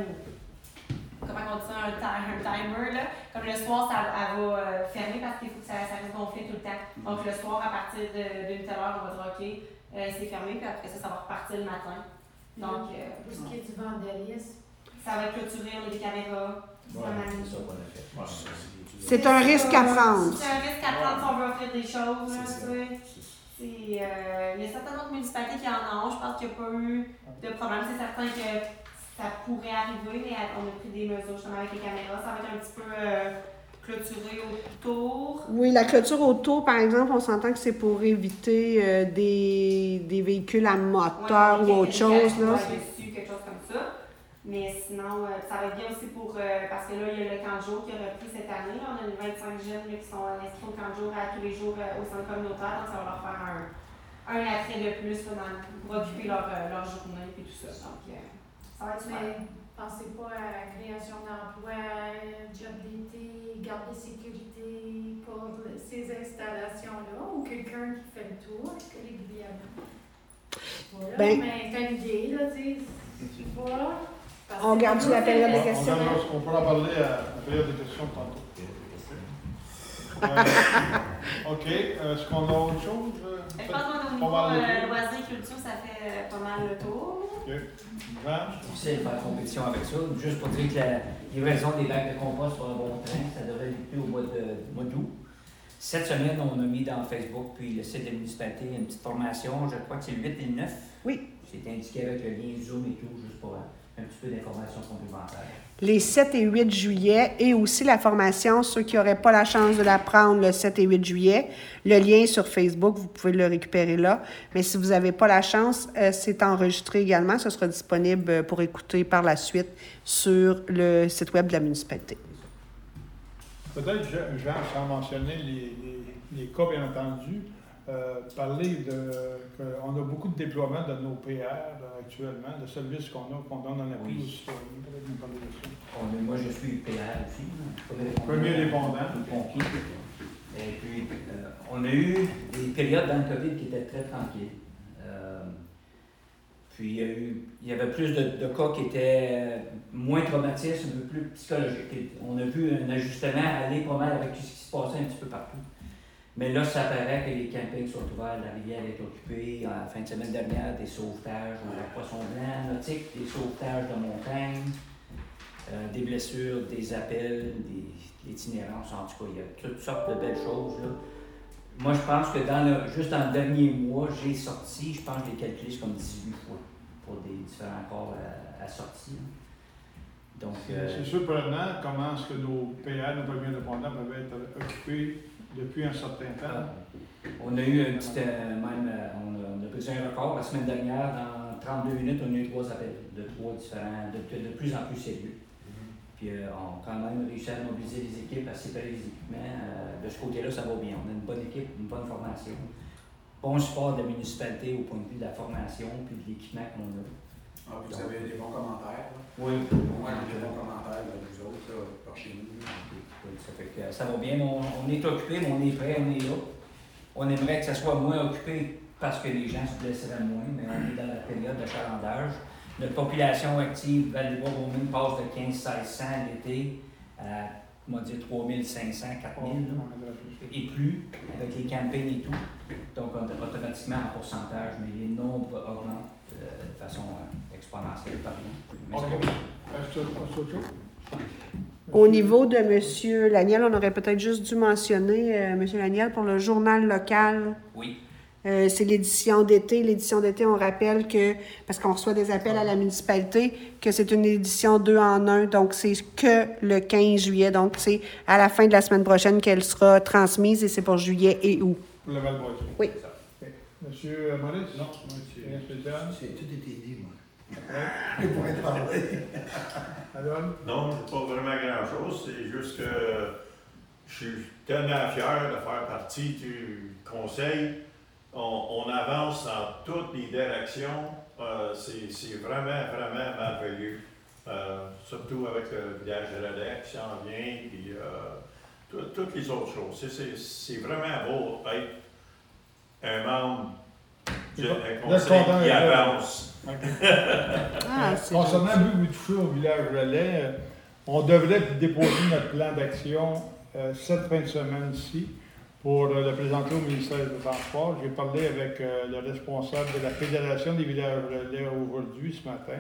comment on dit ça, un, ti- un timer là. Comme le soir, ça elle va euh, fermer parce qu'il faut que ça, ça reste gonflé tout le temps. Donc le soir, à partir de- d'une telle heure, on va dire OK, euh, c'est fermé, puis après ça, ça va repartir le matin. Donc euh, Pour ce qui est du vandalisme, ça va être clôturé, on a des caméras. Ouais, c'est ça qu'on a fait. Ouais. C'est un risque à prendre. C'est un risque à prendre si on veut offrir des choses. Là, C'est ça. tu sais. C'est, euh, il y a certaines autres municipalités qui en ont. Je pense qu'il n'y a pas eu de problème. C'est certain que ça pourrait arriver, mais on a pris des mesures justement avec les caméras. Ça va être un petit peu euh, clôturé autour. Oui, la clôture auto, par exemple, on s'entend que c'est pour éviter euh, des, des véhicules à moteur Ouais, ou autre chose. Là. ouais, dessus, quelque chose comme ça. Mais sinon, euh, ça va être bien aussi pour. Euh, parce que là, il y a le camp de jour qui a repris cette année. Là. On a vingt-cinq jeunes là, qui sont inscrits au camp de jour à tous les jours euh, au centre communautaire. Donc, ça va leur faire un, un attrait de plus là, dans, pour occuper leur, euh, leur journée et tout ça. Donc, euh, ça va être super. mais pensez pas à la création d'emplois, job d'été, garde de sécurité pour ces installations-là ou quelqu'un qui fait le tour régulièrement. Voilà, Ben- mais c'est une idée, là, tu sais. C'est pas. parce On que garde nous, la période c'est- des questions. On, gardera- on pourra parler à la période des questions tantôt. Euh, OK. Est-ce qu'on a autre chose? euh, Je pense qu'au Pas niveau mal le euh, tour. loisirs et culture, ça fait euh, pas mal le tour. OK. Jean? difficile de faire compétition avec ça. Juste pour dire que la livraison des bacs de compost sur un bon train, ça devrait débuter au mois de, mois d'août. Cette semaine, on a mis dans Facebook puis le site de la municipalité une petite formation, je crois que c'est le huit et le neuf. Oui. C'est indiqué avec le lien Zoom et tout, juste pour un petit peu d'informations complémentaires. Les sept et huit juillet et aussi la formation, ceux qui n'auraient pas la chance de la prendre le sept et huit juillet, le lien sur Facebook, vous pouvez le récupérer là. Mais si vous n'avez pas la chance, euh, c'est enregistré également. Ce sera disponible pour écouter par la suite sur le site web de la municipalité. Peut-être, Jean, Jean, sans mentionner les, les, les cas, bien entendu, euh, parler de qu'on a beaucoup de déploiement de nos P R euh, actuellement, de services qu'on a, qu'on donne en appui Oui. aux citoyens. Peut-être nous parler de ça. On est- moi, je suis P R aussi. Hein. Premier répondant. Pompier. Et puis, euh, on a eu des périodes dans le COVID qui étaient très tranquilles. Euh, puis, il y, a eu, il y avait plus de, de cas qui étaient moins traumatistes, un peu plus psychologiques. Et on a vu un ajustement aller pas mal avec ce qui se passait un petit peu partout. Mais là, ça paraît que les campings sont ouverts, la rivière est occupée. En fin de semaine dernière, des sauvetages aux poissons blancs, nautiques, des sauvetages de montagne, euh, des blessures, des appels, des, de l'itinérance. En tout cas, il y a toutes sortes de belles choses. Là. Moi, je pense que dans le, juste dans le dernier mois, j'ai sorti, je pense que j'ai calculé comme dix-huit fois pour des différents corps à, à sortir. Donc, euh, C'est surprenant comment est-ce que nos P R, nos premiers répondants, peuvent être occupés depuis un certain temps. Ah. On a eu un petit, euh, même, euh, on a, on a brisé un record la semaine dernière, dans trente-deux minutes, on a eu trois appels de trois différents, de, de, de plus en plus sérieux. Puis euh, on a quand même réussi à mobiliser les équipes, à séparer les équipements. Euh, de ce côté-là, ça va bien. On a une bonne équipe, une bonne formation. Bon support de la municipalité au point de vue de la formation puis de l'équipement qu'on a. Ah, puis vous avez des bons commentaires. Là. Oui. Ouais, des bons commentaires de nous autres, là, par chez nous. Ça fait que ça va bien. On, on est occupé, mais on est prêt, on est là. On aimerait que ça soit moins occupé parce que les gens se blesseraient moins, mais on est dans la période d'achalandage. Notre population active, Val-des-Bois-Romaine, passe de quinze à seize cents l'été à, on va dire, trois mille cinq cents, quatre mille et plus, avec les campings et tout. Donc, automatiquement, en pourcentage, mais les nombres augmentent euh, de façon euh, exponentielle par an. OK. Est-ce que autre chose? Au niveau de M. Laniel, on aurait peut-être juste dû mentionner, euh, M. Laniel, pour le journal local. Oui. Euh, c'est l'édition d'été. L'édition d'été, on rappelle que, parce qu'on reçoit des appels à la municipalité, que c'est une édition deux en un, donc c'est que le quinze juillet. Donc, c'est à la fin de la semaine prochaine qu'elle sera transmise et c'est pour juillet et août. Pour le Val-Boisien. Oui. Okay. Monsieur Maurice? Non, rien spécial. C'est tout été dit, moi. Ouais. Je pourrais parler. Adol? Non, pas vraiment grand-chose. C'est juste que je suis tellement fier de faire partie du conseil. On, on avance dans toutes les directions. Euh, c'est, c'est vraiment, vraiment merveilleux. Euh, surtout avec le village de Relais qui s'en vient, puis euh, tout, toutes les autres choses. C'est, c'est, c'est vraiment beau être un membre d'un conseil qui avance. Okay. Ah, c'est Concernant gentil. but touché au village Relais, euh, on devrait déposer notre plan d'action euh, cette fin de semaine-ci pour euh, le présenter au ministère des Transports. J'ai parlé avec euh, le responsable de la Fédération des villages Relais aujourd'hui, ce matin,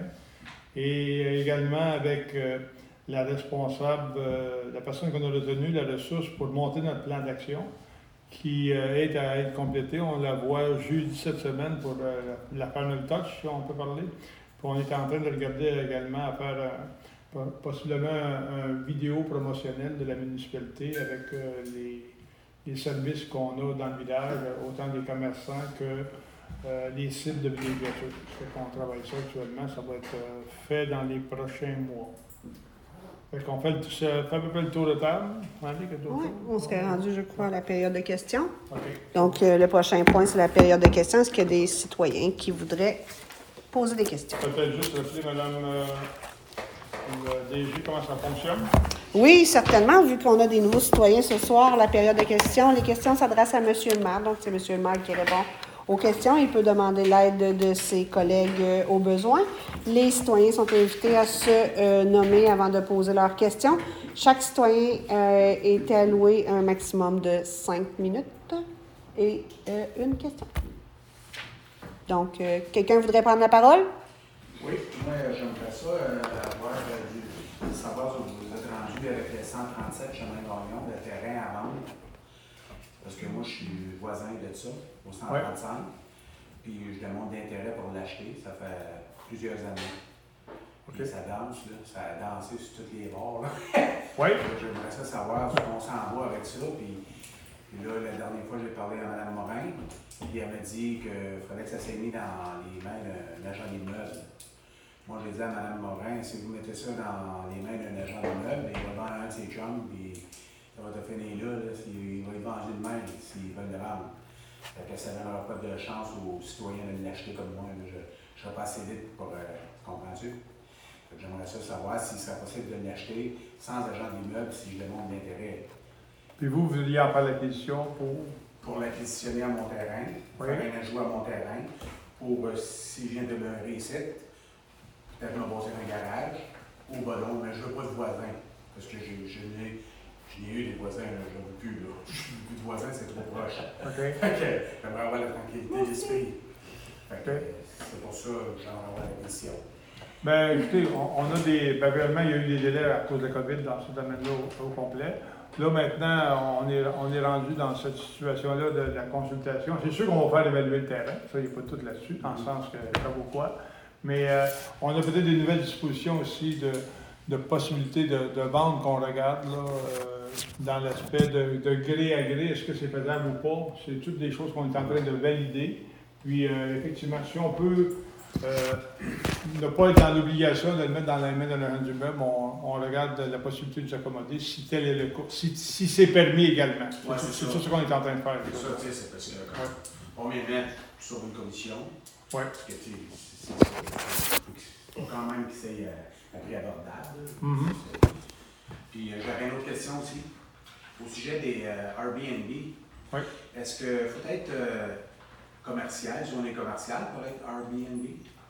et euh, également avec euh, la responsable, euh, la personne qu'on a retenue, la ressource pour monter notre plan d'action, qui euh, est à être complété. On la voit jeudi cette semaine pour euh, la Panel Touch, si on peut parler. Puis on est en train de regarder également à faire euh, possiblement un, un vidéo promotionnel de la municipalité avec euh, les, les services qu'on a dans le village, autant des commerçants que euh, les sites de villégiature. C'est qu'on travaille ça actuellement, ça va être euh, fait dans les prochains mois. Fait qu'on fait, le, ça fait à peu près le tour de table. Oui, on serait rendu, je crois, à la période de questions. OK. Donc, euh, le prochain point, c'est la période de questions. Est-ce qu'il y a des citoyens qui voudraient poser des questions? Peut-être juste rappeler, Madame euh, le D G, comment ça fonctionne? Oui, certainement. Vu qu'on a des nouveaux citoyens ce soir, la période de questions, les questions s'adressent à M. le maire. Donc, c'est M. le maire qui répond aux questions. Il peut demander l'aide de ses collègues euh, au besoin. Les citoyens sont invités à se euh, nommer avant de poser leurs questions. Chaque citoyen euh, est alloué un maximum de cinq minutes et euh, une question. Donc, euh, quelqu'un voudrait prendre la parole? Oui, moi j'aimerais ça euh, avoir euh, du, savoir où vous êtes rendu avec les cent trente-sept chemin Gagnon, le terrain à vendre. Parce que moi je suis voisin de ça, au cent trente-cinq. Ouais. Puis je demande d'intérêt pour l'acheter, ça fait plusieurs années. Okay. Ça danse, là, ça a dansé sur tous les bords. Là. Oui. J'aimerais ça savoir où on s'en va avec ça. Puis, puis là, la dernière fois, j'ai parlé à Mme Morin, puis elle m'a dit qu'il fallait que ça s'est mis dans les mains d'un agent d'immeuble. Moi, j'ai dit à Mme Morin, si vous mettez ça dans les mains d'un agent d'immeuble, il va vendre un de ses chums, puis ça va te finir là, là s'il va y vendre de même, s'ils veulent le vendre. Fait que ça ne donnera pas de chance aux citoyens de l'acheter comme moi. Je ne serai pas assez vite pour. Euh, comprends-tu? J'aimerais ça savoir s'il serait possible de l'acheter sans agent d'immeuble si je demande l'intérêt. Puis vous, vous vouliez en faire l'acquisition pour? Pour l'acquisitionner à mon terrain, Oui. faire un ajout à mon terrain, pour, euh, si je viens de me réussir, peut-être me bâtir un garage, ou ben non, mais je ne veux pas de voisins, parce que j'ai, je n'ai, je n'ai eu des voisins, là, je n'en veux plus, là. Plus de voisins, c'est trop proche. OK. Fait que j'aimerais avoir la tranquillité d'esprit. Fait que OK. c'est pour ça que j'aimerais avoir la mission. Bien, écoutez, on, on a des. Ben, réellement, il y a eu des délais à cause de la COVID dans ce domaine-là au, au complet. Là, maintenant, on est, on est rendu dans cette situation-là de, de la consultation. C'est sûr qu'on va faire évaluer le terrain. Ça, il n'y a pas tout là-dessus, dans le sens que ça vaut quoi. Mais euh, on a peut-être des nouvelles dispositions aussi de, de possibilités de, de vente qu'on regarde là, euh, dans l'aspect de, de gré à gré. Est-ce que c'est faisable ou pas? C'est toutes des choses qu'on est en train de valider. Puis, euh, effectivement, si on peut euh, ne pas être dans l'obligation de le mettre dans la main de l'agent du meuble, on, on regarde la possibilité de s'accommoder si tel est le cas, si, si c'est permis également. Ouais, c'est c'est c'est ça. ça ce qu'on est en train de faire. C'est ça, tu sais, c'est parce que quand Ouais. on met sur une commission, Ouais. parce que tu sais, c'est- c'est- il faut quand même que c'est euh, un prix abordable. Mhm. C'est- Puis euh, j'avais une autre question aussi. Au sujet des euh, Airbnb, Oui. est-ce qu'il faut être euh, commercial, zone commerciale pour être Airbnb?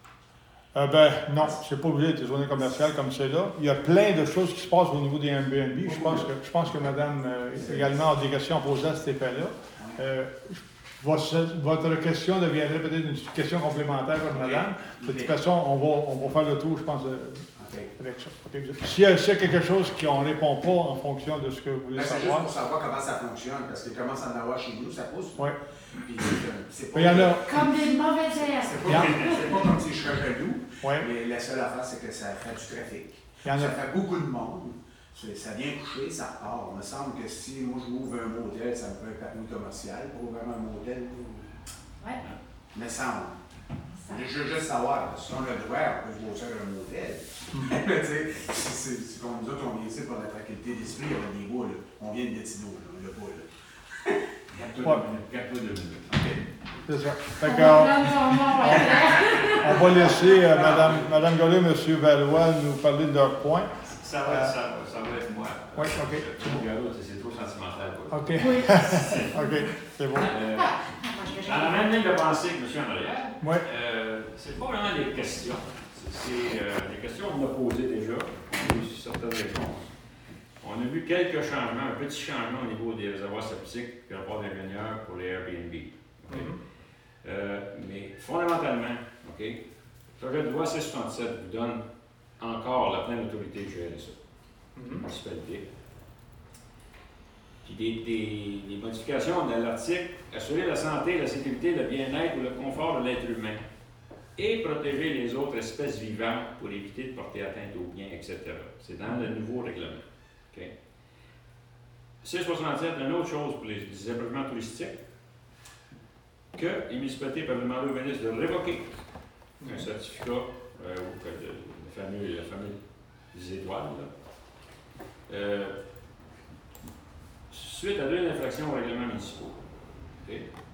Euh, ben non, c'est pas obligé d'être des zones commerciales comme celle-là. Il y a plein de choses qui se passent au niveau des Airbnb. Je pense que, je pense que Madame euh, également a des questions à poser à cet effet-là. Euh, votre, votre question deviendrait peut-être une question complémentaire à Madame. De toute façon, on va, on va faire le tour, je pense, de- OK. avec ça. OK. S'il y a, s'il y a quelque chose qu'on ne répond pas en fonction de ce que vous voulez Ben, c'est juste savoir. pour savoir comment ça fonctionne, parce qu'il commence à en avoir chez nous, ça pousse. Oui. Puis euh, c'est pas, Il y en a. Comme des mauvaises herbes. c'est pas, Il y en- c'est pas comme si je serais jaloux, Oui. mais la seule affaire, c'est que ça fait du trafic. Il y en Ça a. fait beaucoup de monde. C'est- Ça vient coucher, ça repart. Il me semble que si moi je m'ouvre un motel, ça me fait un permis commercial pour ouvrir un motel. Ouais. Il me semble. Ça- Je veux juste savoir, si on a le droit, on peut se bosser un motel. Mais tu sais, c'est- c'est c'est comme nous autres, on vient ici pour la tranquillité d'esprit, on a des boules. On vient de Gatineau, là, on l'a pas, là. Garde-toi deux minutes. Garde-toi deux minutes. OK. C'est ça. Fait On que, va on, prendre son nom, on va faire. on va laisser euh, Madame, Madame Gaudet et M. Valois nous parler de leurs points. Ça va, être- ça, va, ça va être moi. Oui, OK. C'est mon gars, c'est trop sentimental. Quoi. OK. Oui. OK, c'est bon. Euh, dans la même ligne de pensée que M. en arrière, Oui. euh, c'est pas vraiment des questions. C'est c'est, euh, des questions qu'on a posées déjà. On a eu certaines réponses. On a vu quelques changements, un petit changement au niveau des réservoirs septiques et rapport d'ingénieur pour les Airbnb. OK? Mhm. Euh, mais fondamentalement, OK, le projet de loi six soixante-sept vous donne encore la pleine autorité de gérer ça. Mhm. Municipalité. Puis des, des, des modifications de l'article, assurer la santé, la sécurité, le bien-être ou le confort de l'être humain et protéger les autres espèces vivantes pour éviter de porter atteinte aux biens, et cetera. C'est dans le nouveau règlement. OK? six soixante-sept, une autre chose pour les, les hébergements touristiques, que les municipalités peuvent demander au ministre de révoquer un certificat euh, ou que de, le fameux, la fameuse étoile, là. Euh, suite à deux infractions aux règlements municipaux. OK?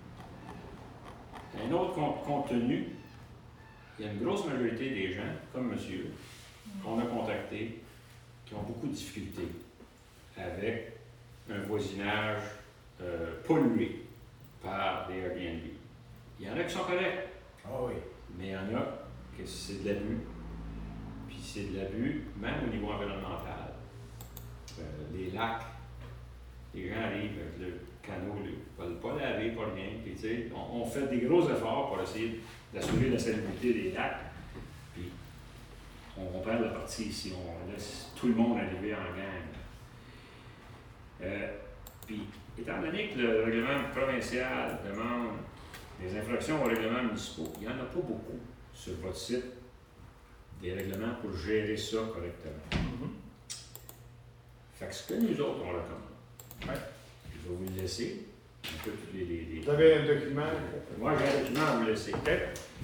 Un autre con- contenu, il y a une grosse majorité des gens, comme monsieur, qu'on a contactés, qui ont beaucoup de difficultés avec un voisinage euh, pollué par des Airbnb. Il y en a qui sont corrects, Ah oui. mais il y en a que c'est de l'abus. Puis c'est de l'abus, même au niveau environnemental. Euh, les lacs, les gens arrivent avec le canot, ils ne veulent pas laver, pas rien. Puis, tu sais, on, on fait des gros efforts pour essayer d'assurer la salubrité des lacs. Puis on, on perd la partie ici, on laisse tout le monde arriver en gang. Euh, puis, étant donné que le règlement provincial demande des infractions aux règlements municipaux, il n'y en a pas beaucoup sur votre site, des règlements pour gérer ça correctement. Mhm. Fait que ce que nous autres, on recommande, Ouais. je vais vous le laisser, un peu tous les... les, les- Vous avez un document? Moi, j'ai un document à vous laisser. OK?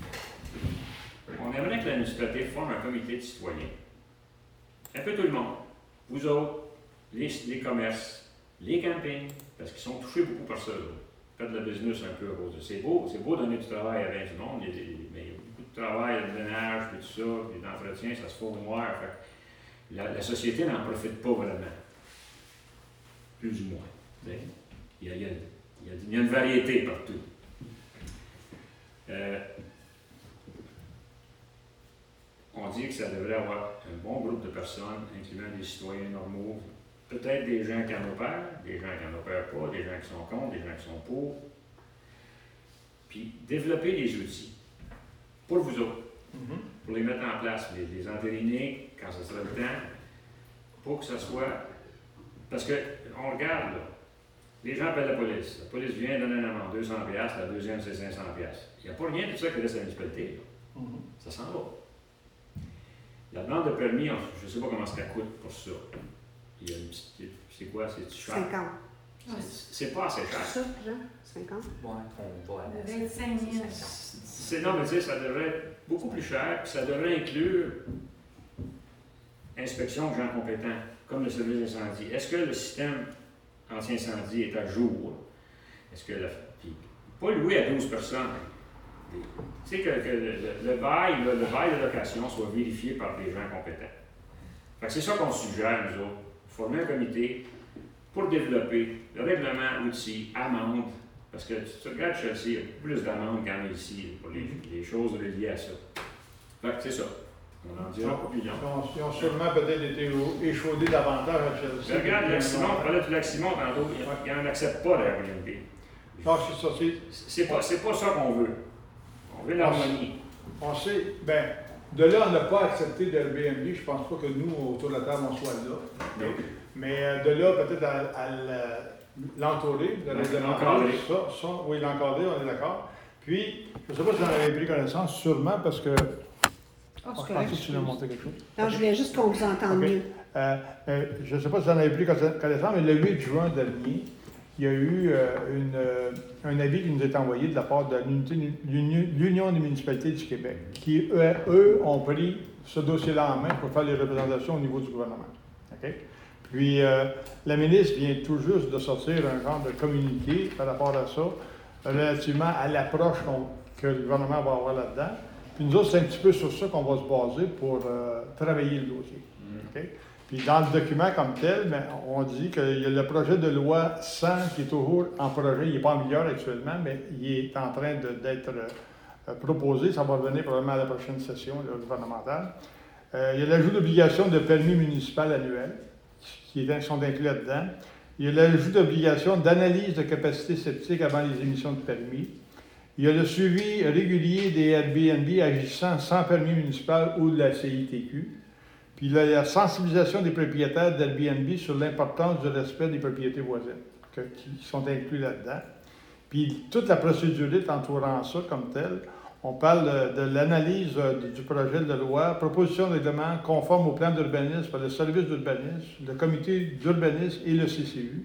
On aimerait que la municipalité forme un comité de citoyens. Un peu tout le monde. Vous autres, les, les commerces, les campings, parce qu'ils sont touchés beaucoup par ça. Là. fait de la business un peu à cause de ça. C'est beau, c'est beau donner du travail à bien du monde, il y a des, mais il y a beaucoup de travail, il y a de ménage, puis tout ça, puis d'entretien, ça se fait au noir. Fait que la, la société n'en profite pas vraiment. Plus ou moins. Il y, a, il, y a, il, y a, il y a une variété partout. Euh, on dit que ça devrait avoir un bon groupe de personnes, incluant des citoyens normaux, peut-être des gens qui en opèrent, des gens qui n'en opèrent pas, des gens qui sont contre, des gens qui sont pour. Puis développer des outils pour vous autres, mm-hmm. pour les mettre en place, les, les entériner quand ce sera le temps, pour que ça soit. Parce qu'on regarde, là, les gens appellent la police. La police vient donner un amende, deux cents dollars, la deuxième c'est cinq cents dollars. Il n'y a pas rien de ça qui reste à la municipalité. Mm-hmm. Ça s'en va. La demande de permis, je ne sais pas comment ça coûte pour ça. Il y a une petite. C'est quoi? C'est cher? cinquante. C'est pas assez cher. C'est ça, Jean? cinquante? Ouais, on va à vingt-cinq mille. C'est, non, mais tu sais, ça devrait être beaucoup plus cher, puis ça devrait inclure inspection de gens compétents, comme le service d'incendie. Est-ce que le système anti-incendie est à jour? Est-ce que la. Puis, pas loué à douze personnes. Tu sais, que, que le, le, le, bail, le, le bail de location soit vérifié par des gens compétents. Fait que c'est ça qu'on suggère, nous autres. Former un comité pour développer le règlement, outils, amendes, parce que tu, tu regardes Chelsea, il y a plus d'amendes qu'il y en a ici pour les, les choses reliées à ça. Fait que c'est ça. On en dira pas plus long. Ils ont sûrement peut-être été échaudés davantage à Chelsea. Mais regarde, Lac Simon, tu parlais du Lac Simon tantôt, il n'en accepte pas l'Airbnb. Non, c'est ça. C'est pas, c'est pas ça qu'on veut. On veut l'harmonie. On sait, ben, de là, on n'a pas accepté d'Airbnb. Je ne pense pas que nous, autour de la table, on soit là. Okay. Mais euh, de là, peut-être à, à l'entourer, de l'encadrer. Ça, ça, oui, l'encadrer, on est d'accord. Puis, je ne sais pas si vous en avez pris connaissance, sûrement, parce que. Oh, je pensais que tu voulais monter quelque chose. Non, okay. Je voulais juste qu'on vous entende okay. mieux. Euh, euh, je ne sais pas si vous en avez pris connaissance, mais le huit juin dernier, il y a eu euh, une, euh, un avis qui nous est envoyé de la part de l'Union des municipalités du Québec, qui, eux, eux, ont pris ce dossier-là en main pour faire les représentations au niveau du gouvernement. Okay? Puis, euh, la ministre vient tout juste de sortir un genre de communiqué par rapport à ça, relativement à l'approche que le gouvernement va avoir là-dedans. Puis nous autres, c'est un petit peu sur ça qu'on va se baser pour euh, travailler le dossier. Okay? Puis dans le document comme tel, mais on dit qu'il y a le projet de loi cent qui est toujours en projet, il n'est pas en vigueur actuellement, mais il est en train de, d'être euh, proposé. Ça va revenir probablement à la prochaine session là, gouvernementale. Euh, il y a l'ajout d'obligation de permis municipal annuel, qui sont inclus là-dedans. Il y a l'ajout d'obligation d'analyse de capacité septique avant les émissions de permis. Il y a le suivi régulier des Airbnb agissant sans permis municipal ou de la C I T Q. Puis il y a la sensibilisation des propriétaires d'Airbnb sur l'importance du respect des propriétés voisines, que, qui sont inclus là-dedans. Puis toute la procédure entourant ça comme telle, on parle de, de l'analyse de, du projet de loi, proposition de règlement conforme au plan d'urbanisme par le service d'urbanisme, le comité d'urbanisme et le C C U.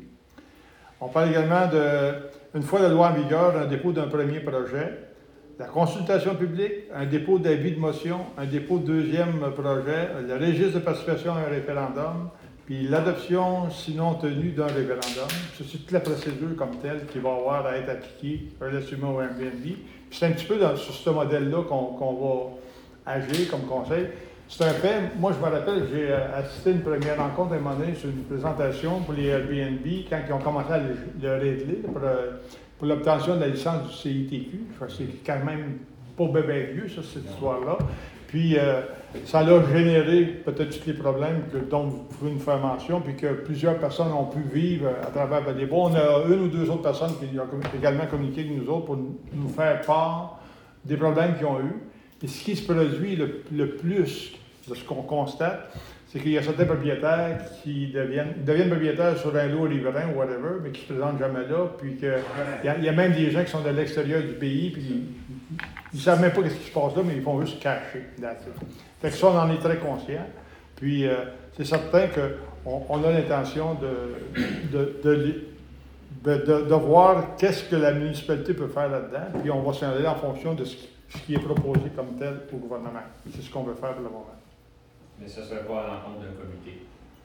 On parle également de, une fois la loi en vigueur, un dépôt d'un premier projet, la consultation publique, un dépôt d'avis de motion, un dépôt de deuxième projet, le registre de participation à un référendum, puis l'adoption, sinon tenue, d'un référendum. C'est toute la procédure comme telle qui va avoir à être appliquée relativement au Airbnb. Puis c'est un petit peu dans, sur ce modèle-là qu'on, qu'on va agir comme conseil. C'est un fait, moi je me rappelle, j'ai assisté à une première rencontre à un moment donné sur une présentation pour les Airbnb quand ils ont commencé à le, le régler pour, pour l'obtention de la licence du C I T Q. C'est quand même pas bébé vieux, ça, cette histoire-là. Puis euh, ça a généré peut-être tous les problèmes que, dont vous pouvez nous faire mention, puis que plusieurs personnes ont pu vivre à travers le débat. On a une ou deux autres personnes qui ont également communiqué avec nous autres pour nous faire part des problèmes qu'ils ont eus. Et ce qui se produit le, le plus de ce qu'on constate, c'est qu'il y a certains propriétaires qui deviennent, deviennent propriétaires sur un lot riverain ou whatever, mais qui ne se présentent jamais là, puis qu'il y, a, il y a même des gens qui sont de l'extérieur du pays, puis ils ne savent même pas ce qui se passe là, mais ils font juste cacher. Fait que ça, on en est très conscient. Puis euh, c'est certain qu'on on a l'intention de, de, de, de, de, de voir qu'est-ce que la municipalité peut faire là-dedans, puis on va s'en aller en fonction de ce qui ce qui est proposé comme tel au gouvernement. C'est ce qu'on veut faire pour le moment. Mais ça ne serait pas à l'encontre d'un comité.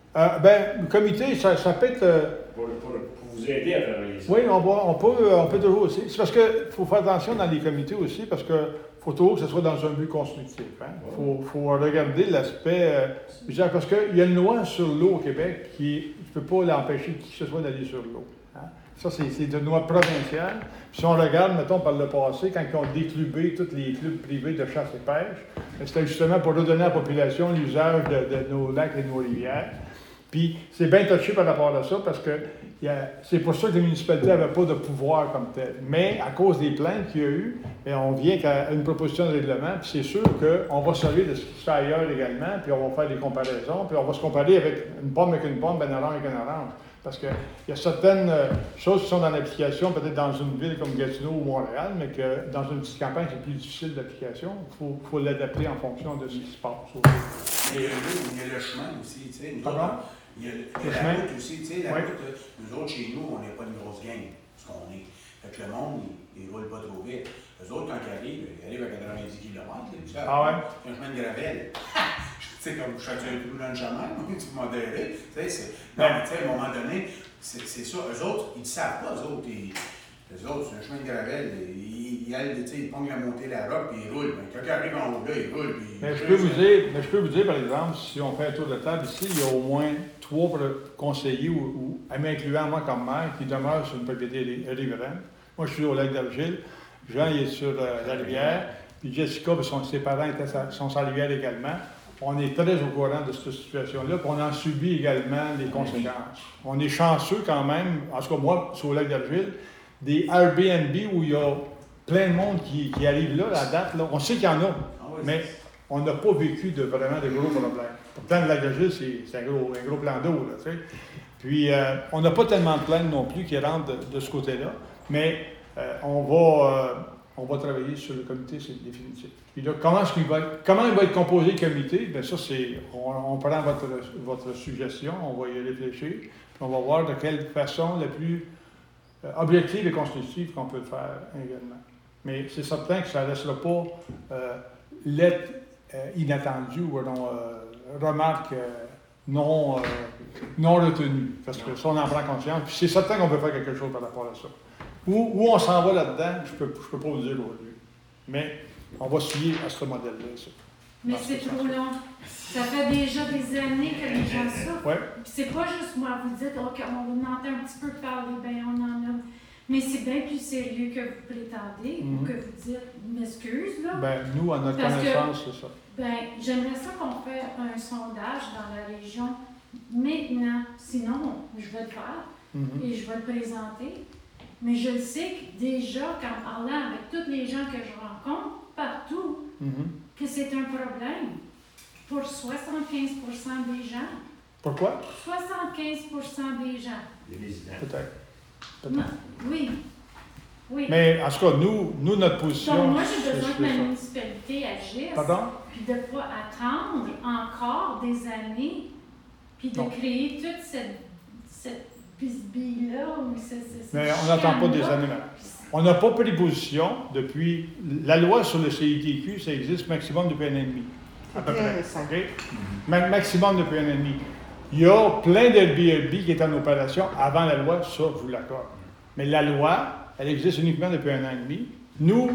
Euh, ben, le comité, ça, ça peut être... Euh, Pour, pour, pour vous aider à travailler ça. oui, on, va, on, peut, on peut toujours aussi. C'est parce qu'il faut faire attention dans les comités aussi, parce qu'il faut toujours que ce soit dans un but constructif. Il hein. faut, faut regarder l'aspect... Euh, parce qu'il y a une loi sur l'eau au Québec qui ne peut pas l'empêcher qui que ce soit d'aller sur l'eau. Hein. Ça, c'est, c'est une loi provinciale. Puis si on regarde, mettons, par le passé, quand ils ont déclubé tous les clubs privés de chasse et pêche, c'était justement pour redonner à la population l'usage de, de nos lacs et de nos rivières. Puis c'est bien touché par rapport à ça, parce que y a, c'est pour ça que les municipalités n'avaient pas de pouvoir comme tel. Mais à cause des plaintes qu'il y a eu, bien, on vient à une proposition de règlement, puis c'est sûr qu'on va se servir de ce qui se fait ailleurs également, puis on va faire des comparaisons, puis on va se comparer avec une pomme avec une pomme, ben orange avec une orange. Parce qu'il y a certaines euh, choses qui sont dans l'application, peut-être dans une ville comme Gatineau ou Montréal, mais que dans une petite campagne, c'est plus difficile d'application. Il faut, faut l'adapter en fonction de ce qui se passe. Il y a le, il y a le chemin aussi, tu sais. Nous Pardon? autres, il y a, le, il y Le a la chemin? route aussi, tu sais. La Oui. route, nous autres, chez nous, on n'est pas une grosse gang, ce qu'on est. Fait que le monde, il ne roule pas trop vite. Eux autres, quand ils arrivent, ils arrivent à quatre-vingt-dix kilomètres. Là, Ah ouais? C'est un chemin de gravel. Tu sais, comme je fais un trou dans le chemin, tu m'as modéré. Tu sais, c'est... Non, mais tu sais, à un moment donné, c'est, c'est ça. Eux autres, ils ne savent pas, eux autres. Ils... Eux autres, c'est un chemin de gravel. Ils, ils, ils, ils pognent la montée de la roche, puis ils roulent. Mais quand ils arrivent en haut là, ils roulent. Puis Mais je, peux vous dire, mais je peux vous dire, par exemple, si on fait un tour de table ici, il y a au moins trois conseillers, ou, ou m'incluant moi comme maire, qui demeurent sur une propriété riveraine. Moi, je suis au lac d'Argile. Jean, il est sur euh, la rivière. Puis Jessica, son, ses parents étaient, sont sur la rivière également. On est très au courant de cette situation-là, puis on en subit également les conséquences. On est chanceux quand même, en tout cas moi, sur le lac d'Argile, des Airbnb où il y a plein de monde qui, qui arrive là, la date, là. On sait qu'il y en a, mais on n'a pas vécu de, vraiment de gros problèmes. Pourtant, le lac d'Argile, c'est, c'est un, gros, un gros plan d'eau, là, tu sais. Puis, euh, on n'a pas tellement de plaintes non plus qui rentrent de, de ce côté-là, mais euh, on va... Euh, on va travailler sur le comité, c'est définitif. Puis là, comment, est-ce qu'il va être, comment il va être composé, le comité? Bien ça, c'est, on, on prend votre, votre suggestion, on va y réfléchir, puis on va voir de quelle façon la plus euh, objective et constructive qu'on peut le faire également. Mais c'est certain que ça ne laissera pas euh, l'être euh, inattendu ou non, euh, remarque euh, non, euh, non retenue, parce que ça, on en prend conscience. Puis c'est certain qu'on peut faire quelque chose par rapport à ça. Où, où on s'en va là-dedans, je ne peux, je peux pas vous dire aujourd'hui. Mais on va suivre à ce modèle-là. Ça. Mais c'est trop long. Ça fait déjà des années que les gens souffrent. Ouais. Puis c'est pas juste moi, vous dites, OK, on en entend un petit peu parler, bien on en a. Mais c'est bien plus sérieux que vous prétendez, Mm-hmm. ou que vous dites, m'excuse, là. Ben, nous, à notre Parce connaissance, que, c'est ça. Ben, j'aimerais ça qu'on fasse un sondage dans la région maintenant. Sinon, je vais le faire Mm-hmm. et je vais le présenter. Mais je le sais que déjà, qu'en parlant avec tous les gens que je rencontre, partout, Mm-hmm. que c'est un problème pour soixante-quinze pour cent des gens. Pourquoi? soixante-quinze pour cent des gens. Les résidents. Peut-être. Peut-être. Non, oui. Oui. Mais en tout cas, nous, nous notre position. Donc, moi, j'ai besoin c'est, que ma c'est ça. municipalité agisse. Pardon? Puis de ne pas attendre encore des années, puis de Non. créer toute cette, cette bisbille-là. Ou ce, ce, Mais on n'attend pas des années maintenant. On n'a pas pris position depuis. La loi sur le C I T Q, ça existe maximum depuis un an et demi. À peu Très près. récent. Okay? Ma- maximum depuis un an et demi. Il y a plein d'Airbnb qui est en opération avant la loi, ça, je vous l'accorde. Mais la loi, elle existe uniquement depuis un an et demi. Nous,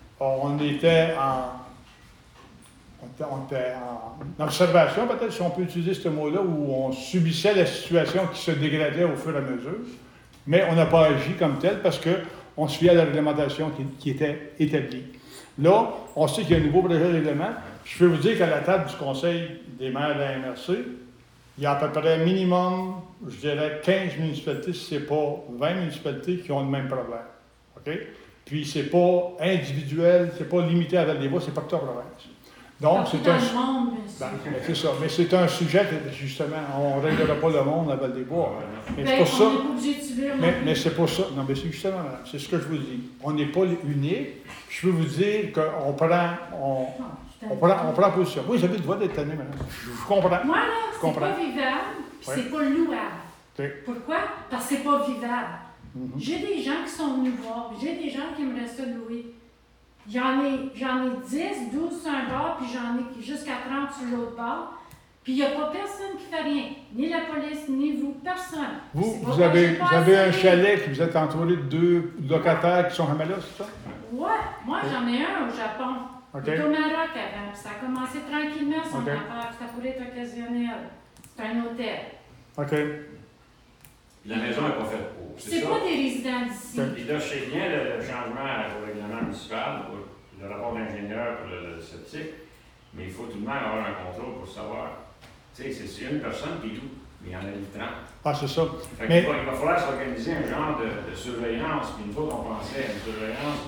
on était en. On était, on était en observation, peut-être, si on peut utiliser ce mot-là, où on subissait la situation qui se dégradait au fur et à mesure. Mais on n'a pas agi comme tel parce qu'on suivait à la réglementation qui, qui était établie. Là, on sait qu'il y a un nouveau projet de règlement. Je peux vous dire qu'à la table du Conseil des maires de la M R C, il y a à peu près minimum, je dirais, quinze municipalités, si ce n'est pas vingt municipalités qui ont le même problème. OK? Puis, c'est pas individuel, c'est pas limité à Val-des-Bois, c'est partout en province. Donc, Partout c'est dans un. le monde, monsieur. Ben, ben, c'est ça. Mais c'est un sujet que, justement, on ne réglera pas le monde à Val-des-Bois. Mais c'est Ben, pour ça. on n'est pas obligé de subir. Mais, non mais plus. c'est pour ça. Non, mais c'est justement, c'est ce que je vous dis. On n'est pas unique. Je peux vous dire qu'on prend, on, Non, je on prend, on prend position. Oui, j'avais le droit d'être tanné, madame. Je, je comprends. Moi, là, Je c'est comprends. pas vivable, puis Ouais. c'est pas louable. OK. Pourquoi? Parce que c'est pas vivable. Mhm. J'ai des gens qui sont venus voir, puis j'ai des gens qui aimeraient ça louer. J'en ai, j'en ai dix, douze sur un bord, puis j'en ai jusqu'à trente sur l'autre bord. Puis il n'y a pas personne qui fait rien. Ni la police, ni vous, personne. Vous, C'est vous pas avez, que j'ai vous pas avez un essayé. chalet qui vous êtes entouré de deux locataires qui sont à Hamala, c'est ça? Ouais, moi j'en ai un au Japon. OK. Il est au Maroc avant, puis ça a commencé tranquillement son OK. affaire, puis ça pourrait être occasionnel. C'est un hôtel. OK. La maison n'est pas faite pour. C'est ça. pas des résidents d'ici. Puis là, je sais bien le, le changement au règlement municipal, pour le rapport d'ingénieur pour le, le septique, mais il faut tout de même avoir un contrôle pour savoir. Tu sais, c'est- c'est une personne qui est tout, mais il y en a eu trente. Ah, c'est ça. Fait Mais- qu'il va, il va falloir s'organiser un genre de, de surveillance. Puis une fois qu'on pensait à une surveillance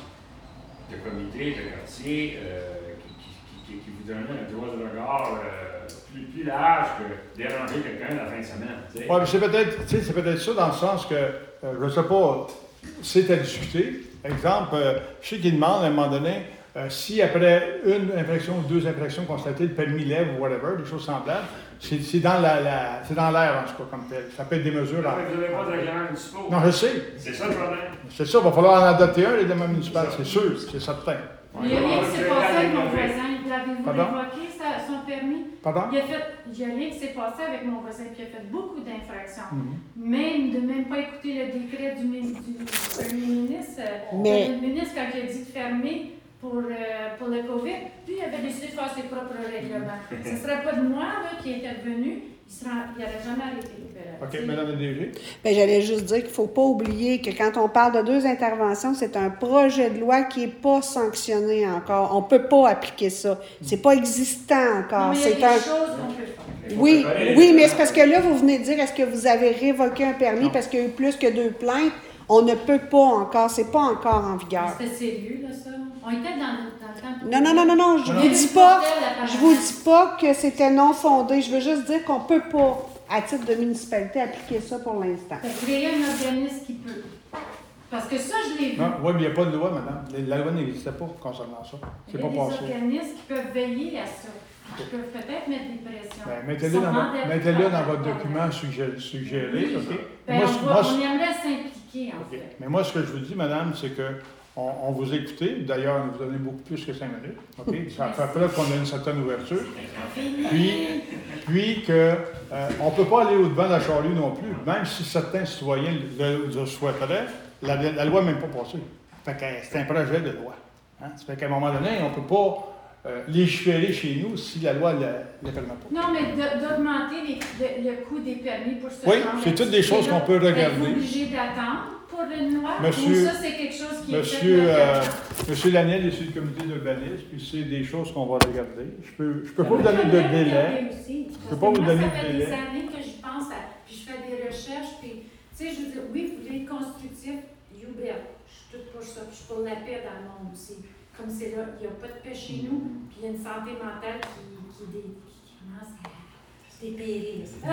de comité, de quartier, euh, qui, qui, qui, qui vous donnait un droit de regard euh, plus, plus large que déranger quelqu'un la fin de semaine. tu sais. Ouais, mais c'est peut-être, tu sais, c'est peut-être ça dans le sens que, euh, je ne sais pas, c'est à discuter. Exemple, euh, je sais qu'il demande à un moment donné, euh, si après une infraction ou deux infractions constatées, le permis lève ou whatever, des choses semblables, c'est, c'est dans la, la- c'est dans l'air en tout cas comme tel. Ça peut être des mesures. Non, En... mais vous n'avez pas de règlement municipal. Non, je sais. C'est ça le problème. C'est ça, il va falloir en adopter un, les règlements municipaux, c'est sûr, c'est certain. Il y a rien qui s'est passé avec mon voisin. L'avez-vous Pardon? révoqué sa- son permis? Pardon? Il, a fait, il y a rien qui s'est passé avec mon voisin, puis il a fait beaucoup d'infractions. Mhm. Même de même pas écouter le décret du, min- du premier ministre. euh, Mais- Le ministre, quand il a dit de fermer pour, euh, pour le COVID, lui, il avait décidé de faire ses propres règlements. Ce ne serait pas de moi là, qui était venu, il n'aurait jamais arrêté l'opération. OK, Madame la D G. Bien, j'allais juste dire qu'il ne faut pas oublier que quand on parle de deux interventions, c'est un projet de loi qui n'est pas sanctionné encore. On ne peut pas appliquer ça. C'est pas existant Non, encore. mais il y a C'est des un... choses qu'on peut faire. Oui, oui, mais c'est parce que là, vous venez de dire, est-ce que vous avez révoqué un permis parce qu'il y a eu plus que deux plaintes? On ne peut pas encore. C'est pas encore en vigueur. C'était sérieux, là, ça? On était dans, dans le temps... Non, non, non, non, non, je Il y vous a dis des pas, hôtels, apparemment. je vous dis pas que c'était non fondé. Je veux juste dire qu'on peut pas, à titre de municipalité, appliquer ça pour l'instant. Fait que créer un organisme qui peut. Parce que ça, je l'ai vu. Non, oui, mais il n'y a pas de loi, madame. La loi n'existait pas concernant ça. Il C'est y a pas des passé. organismes qui peuvent veiller à ça. Qui peuvent peut-être mettre des pressions. Ben, mettez-le dans, votre- mettez-le dans votre document suggéré, suggéré, Oui. OK? Ben, Moi, on, ce- va- moi, on ce- aimerait s'impliquer, en OK. fait. Mais moi, ce que je vous dis, madame, c'est que on, on vous a écouté. D'ailleurs, on vous donnez beaucoup plus que cinq minutes. OK? Ça fait preuve qu'on a une certaine ouverture. Puis, puis que euh, on ne peut pas aller au-devant de la charrue non plus, même si certains citoyens le, le souhaiteraient. La, la loi n'est même pas passée. Fait que c'est un projet de loi. Hein? Ça fait qu'à un moment donné, on ne peut pas euh, légiférer chez nous si la loi ne le permet pas. Non, mais de- d'augmenter les- le, le coût des permis pour ce Oui, genre c'est toutes des choses qu'on peut regarder. Êtes-vous obligé d'attendre pour une loi? Monsieur- Ou ça, c'est quelque chose qui Monsieur, est fait euh, localement? Monsieur Laniel est sur le comité d'urbanisme, puis c'est des choses qu'on va regarder. Je peux, je peux pas vous donner de délai. Je peux pas vous donner Ça de fait délai. des années que j'y pense, à, puis je fais des recherches, puis, tu sais, je veux dire, oui, vous voulez être constructif, you bet. Je suis toute pour ça, puis je suis pour la paix dans le monde aussi. Comme c'est là, il n'y a pas de paix chez nous, puis il y a une santé mentale qui, qui, dé- qui commence à se dépérir. Je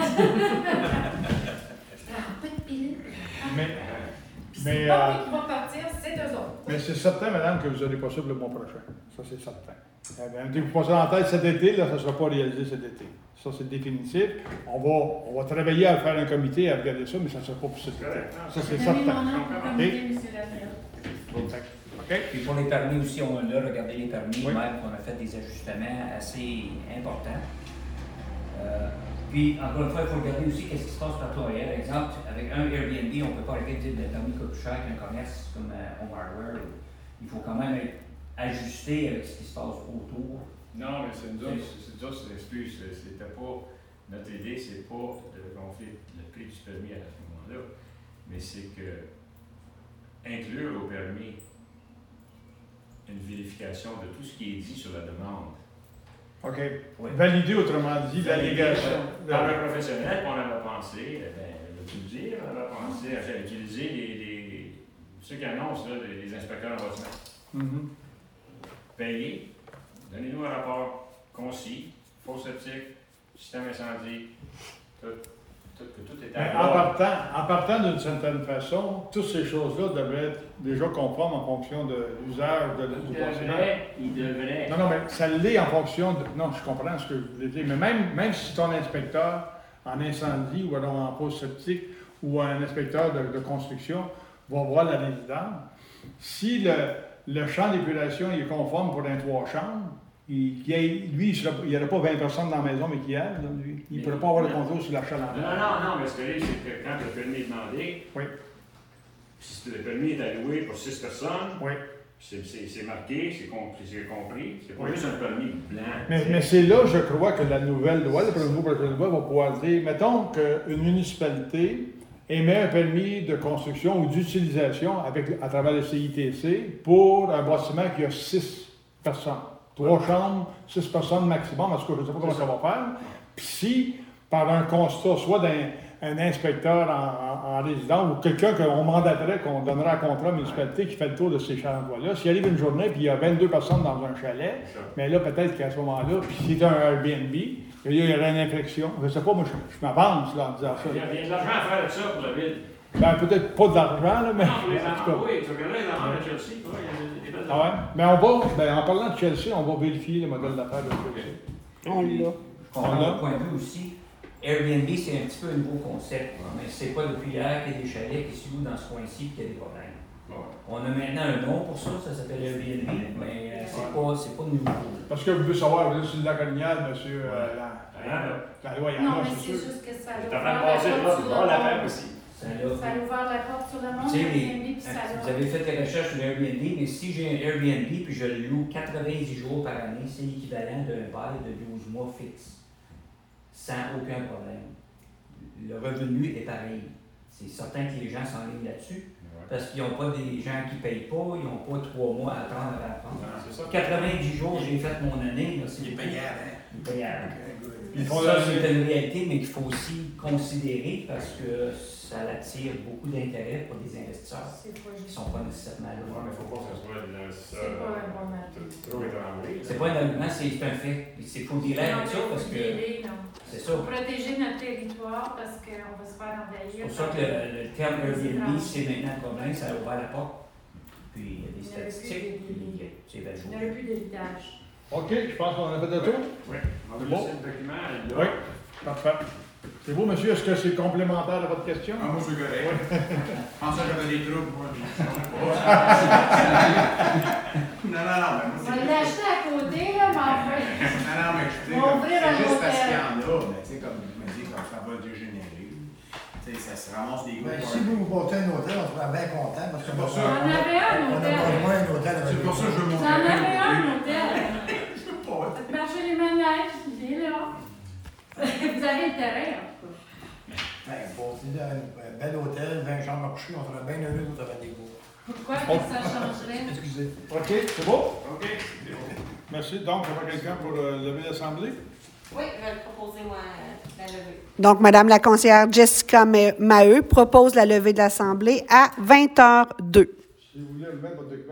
prends pas de pilule. Mais, Puis mais, c'est pas euh, moi qui va partir, c'est eux autres. mais c'est certain, madame, que vous aurez pas ça pour le mois prochain. Ça, c'est certain. Eh bien, dès que vous passez en tête cet été, là, ça ne sera pas réalisé cet été. Ça, c'est définitif. On va, on va travailler à faire un comité, à regarder ça, mais ça ne sera pas pour cet été. Ça, c'est Vous avez mon certain. nom pour communiquer, M. Lafayette. OK? Puis pour les permis aussi, on a regardé les permis, Oui. même qu'on a fait des ajustements assez importants. Euh, puis, encore une fois, il faut regarder aussi qu'est-ce qui se passe partout ailleurs. Exemple, avec un Airbnb, on ne peut pas regarder le permis coûte plus cher qu'un commerce comme euh, Home Hardware. Il faut quand même être ajusté avec ce qui se passe autour. Non, mais c'est nous autres, c'est nous autres, c'est l'excuse. C'était pas. Notre idée, c'est pas de gonfler le prix du permis à ce moment-là, mais c'est que inclure au permis une vérification de tout ce qui est dit sur la demande. OK. Oui. Valider, autrement dit, l'allégation. Par un professionnel, on avait pensé, eh bien, je vais tout le dire, on avait pensé à faire utiliser les, les- ceux qui annoncent, là, les, les inspecteurs en bâtiment. Mhm. Payez, donnez-nous un rapport concis, faux septique, système incendie, tout, tout, que tout est Mais à en bord. partant, en partant d'une certaine façon, toutes ces choses-là devraient être déjà conformes en fonction de l'usage de, Il du bâtiment. devrait, il devrait. Non, non, mais ça l'est en fonction de. Non, je comprends ce que vous voulez dire. Mais même, même si ton inspecteur en incendie ou alors en pose septique ou un inspecteur de, de construction va voir la résidence, si le, le champ d'épuration est conforme pour un trois chambres, il, qu'il ait- lui, il n'y aurait pas vingt personnes dans la maison, mais qu'il y a, là, lui. Il ne pourrait pas avoir le contrôle sur l'achat Non, d'entrée. non, non, non, mais ce qui arrive, c'est que quand le permis est demandé, Oui. si le permis est alloué pour six personnes, Oui. c'est c'est- c'est marqué, c'est compris, c'est compris. C'est pas juste un permis blanc. Mais, mais c'est là, je crois, que la nouvelle loi, le nouveau projet de loi va pouvoir dire, mettons qu'une municipalité émet un permis de construction ou d'utilisation avec, à travers le C I T C pour un bâtiment qui a six personnes. Trois chambres, six personnes maximum, en tout cas, je ne sais pas comment ça va faire. Puis si, par un constat, soit d'un un inspecteur en, en, en résidence ou quelqu'un qu'on mandaterait, qu'on donnerait un contrat à la municipalité qui fait le tour de ces chambres-là, s'il arrive une journée puis il y a vingt-deux personnes dans un chalet, mais là, peut-être qu'à ce moment-là, puis si c'est un Airbnb, il y aurait une infraction. Je ne sais pas, moi, je, je m'avance là, en disant ça. Il y a, il y a de l'argent à faire avec ça pour la ville. Ben, peut-être pas de l'argent, là, mais. Non, pour les en tout enfants, cas. oui, tu regardes les enfants de Chelsea, quoi, il y a des- des belles Ah ouais? Mais on va, ben, en parlant de Chelsea, on va vérifier le modèle d'affaires de Chelsea. On l'a. Je comprends On a- votre point de vue aussi. Airbnb, c'est un petit peu un nouveau concept, mais c'est pas depuis hier qu'il y a des chalets qui se louent dans ce coin-ci et qu'il y a des problèmes. On a maintenant un nom pour ça, ça s'appelle Airbnb, mais euh, c'est pas, c'est pas nouveau. Parce que vous voulez savoir, vous êtes sur le lac Orignal, monsieur. euh, la, Rien, là. la loi, il y en Non, a, mais c'est c'est sûr. juste que ça a T'es en ouvert train de la passer là, porte tu sur vas le la monde. faire aussi. Ça l'a- Ça a ouvert la porte sur le monde, Tu sais, Airbnb, les- puis ça vous l'a. avez fait des recherches sur Airbnb, mais si j'ai un Airbnb puis je le loue quatre-vingt-dix jours par année, c'est l'équivalent d'un bail de douze mois fixe, sans aucun problème. Le revenu est pareil. C'est certain que les gens s'enlignent là-dessus, parce qu'ils n'ont pas des gens qui ne payent pas, ils n'ont pas trois mois à attendre à prendre. Non, c'est ça. quatre-vingt-dix jours, j'ai fait mon année. Là, c'est Il est beaucoup. payé avant. Il est payé avant. Ils font Ça, la- c'est une réalité, mais qu'il faut aussi considérer parce que ça attire beaucoup d'intérêt pour des investisseurs C'est pas qui ne juste. sont pas nécessairement Ouais, là. mais il ne faut pas que ça soit de la- ça, C'est pas un bon matin. trop étranglé. C'est pas un argument, c'est c'est un fait. Il faut dire avec ça parce que c'est ça. Pour protéger notre territoire parce qu'on va se faire envahir. C'est pour ça que le, le terme Airbnb, c'est maintenant un problème, ça a ouvert la porte. Puis il y a des Il y a statistiques, plus de- puis c'est belle Il chose. n'y aurait plus d'héritage. OK, je pense qu'on a fait le tour. Oui, on va Bon. laisser le document là. Oui, parfait. C'est beau, monsieur, est-ce que c'est complémentaire à votre question? Ah, moi, je suis correct. Je pensais que j'avais des troubles, moi. Non, non, non, mais moi, On c'est va juste- l'acheter à côté, là, mais enfin. Non, non, mais je sais, On va comme- ouvrir c'est un juste parce hôtel. qu'il y en a, mais tu sais, comme je me dis, quand ça va dégénérer, tu sais, ça se ramasse des Ben, gros. si vous vous montez un hôtel, on sera bien content parce que C'est pour on ça. a- J'en avais un on a hôtel. besoin d'un hôtel avec C'est pour ça que je veux J'en monter. avais un hôtel. Je veux pas. Faites marcher les manèges, viens là. Vous avez le terrain, en tout cas. Ben, bon, c'est un un bel hôtel, vingt chambres à coucher, on serait bien heureux de travailler des beaux. Pourquoi que ça changerait? Excusez. OK, c'est beau? OK. Merci. Donc, il y aura quelqu'un pour euh, lever l'Assemblée? Oui, je vais le proposer, moi, la levée. Donc, Madame la conseillère Jessica Ma- Maheu propose la levée de l'Assemblée à vingt heures deux. Si vous voulez remettre votre document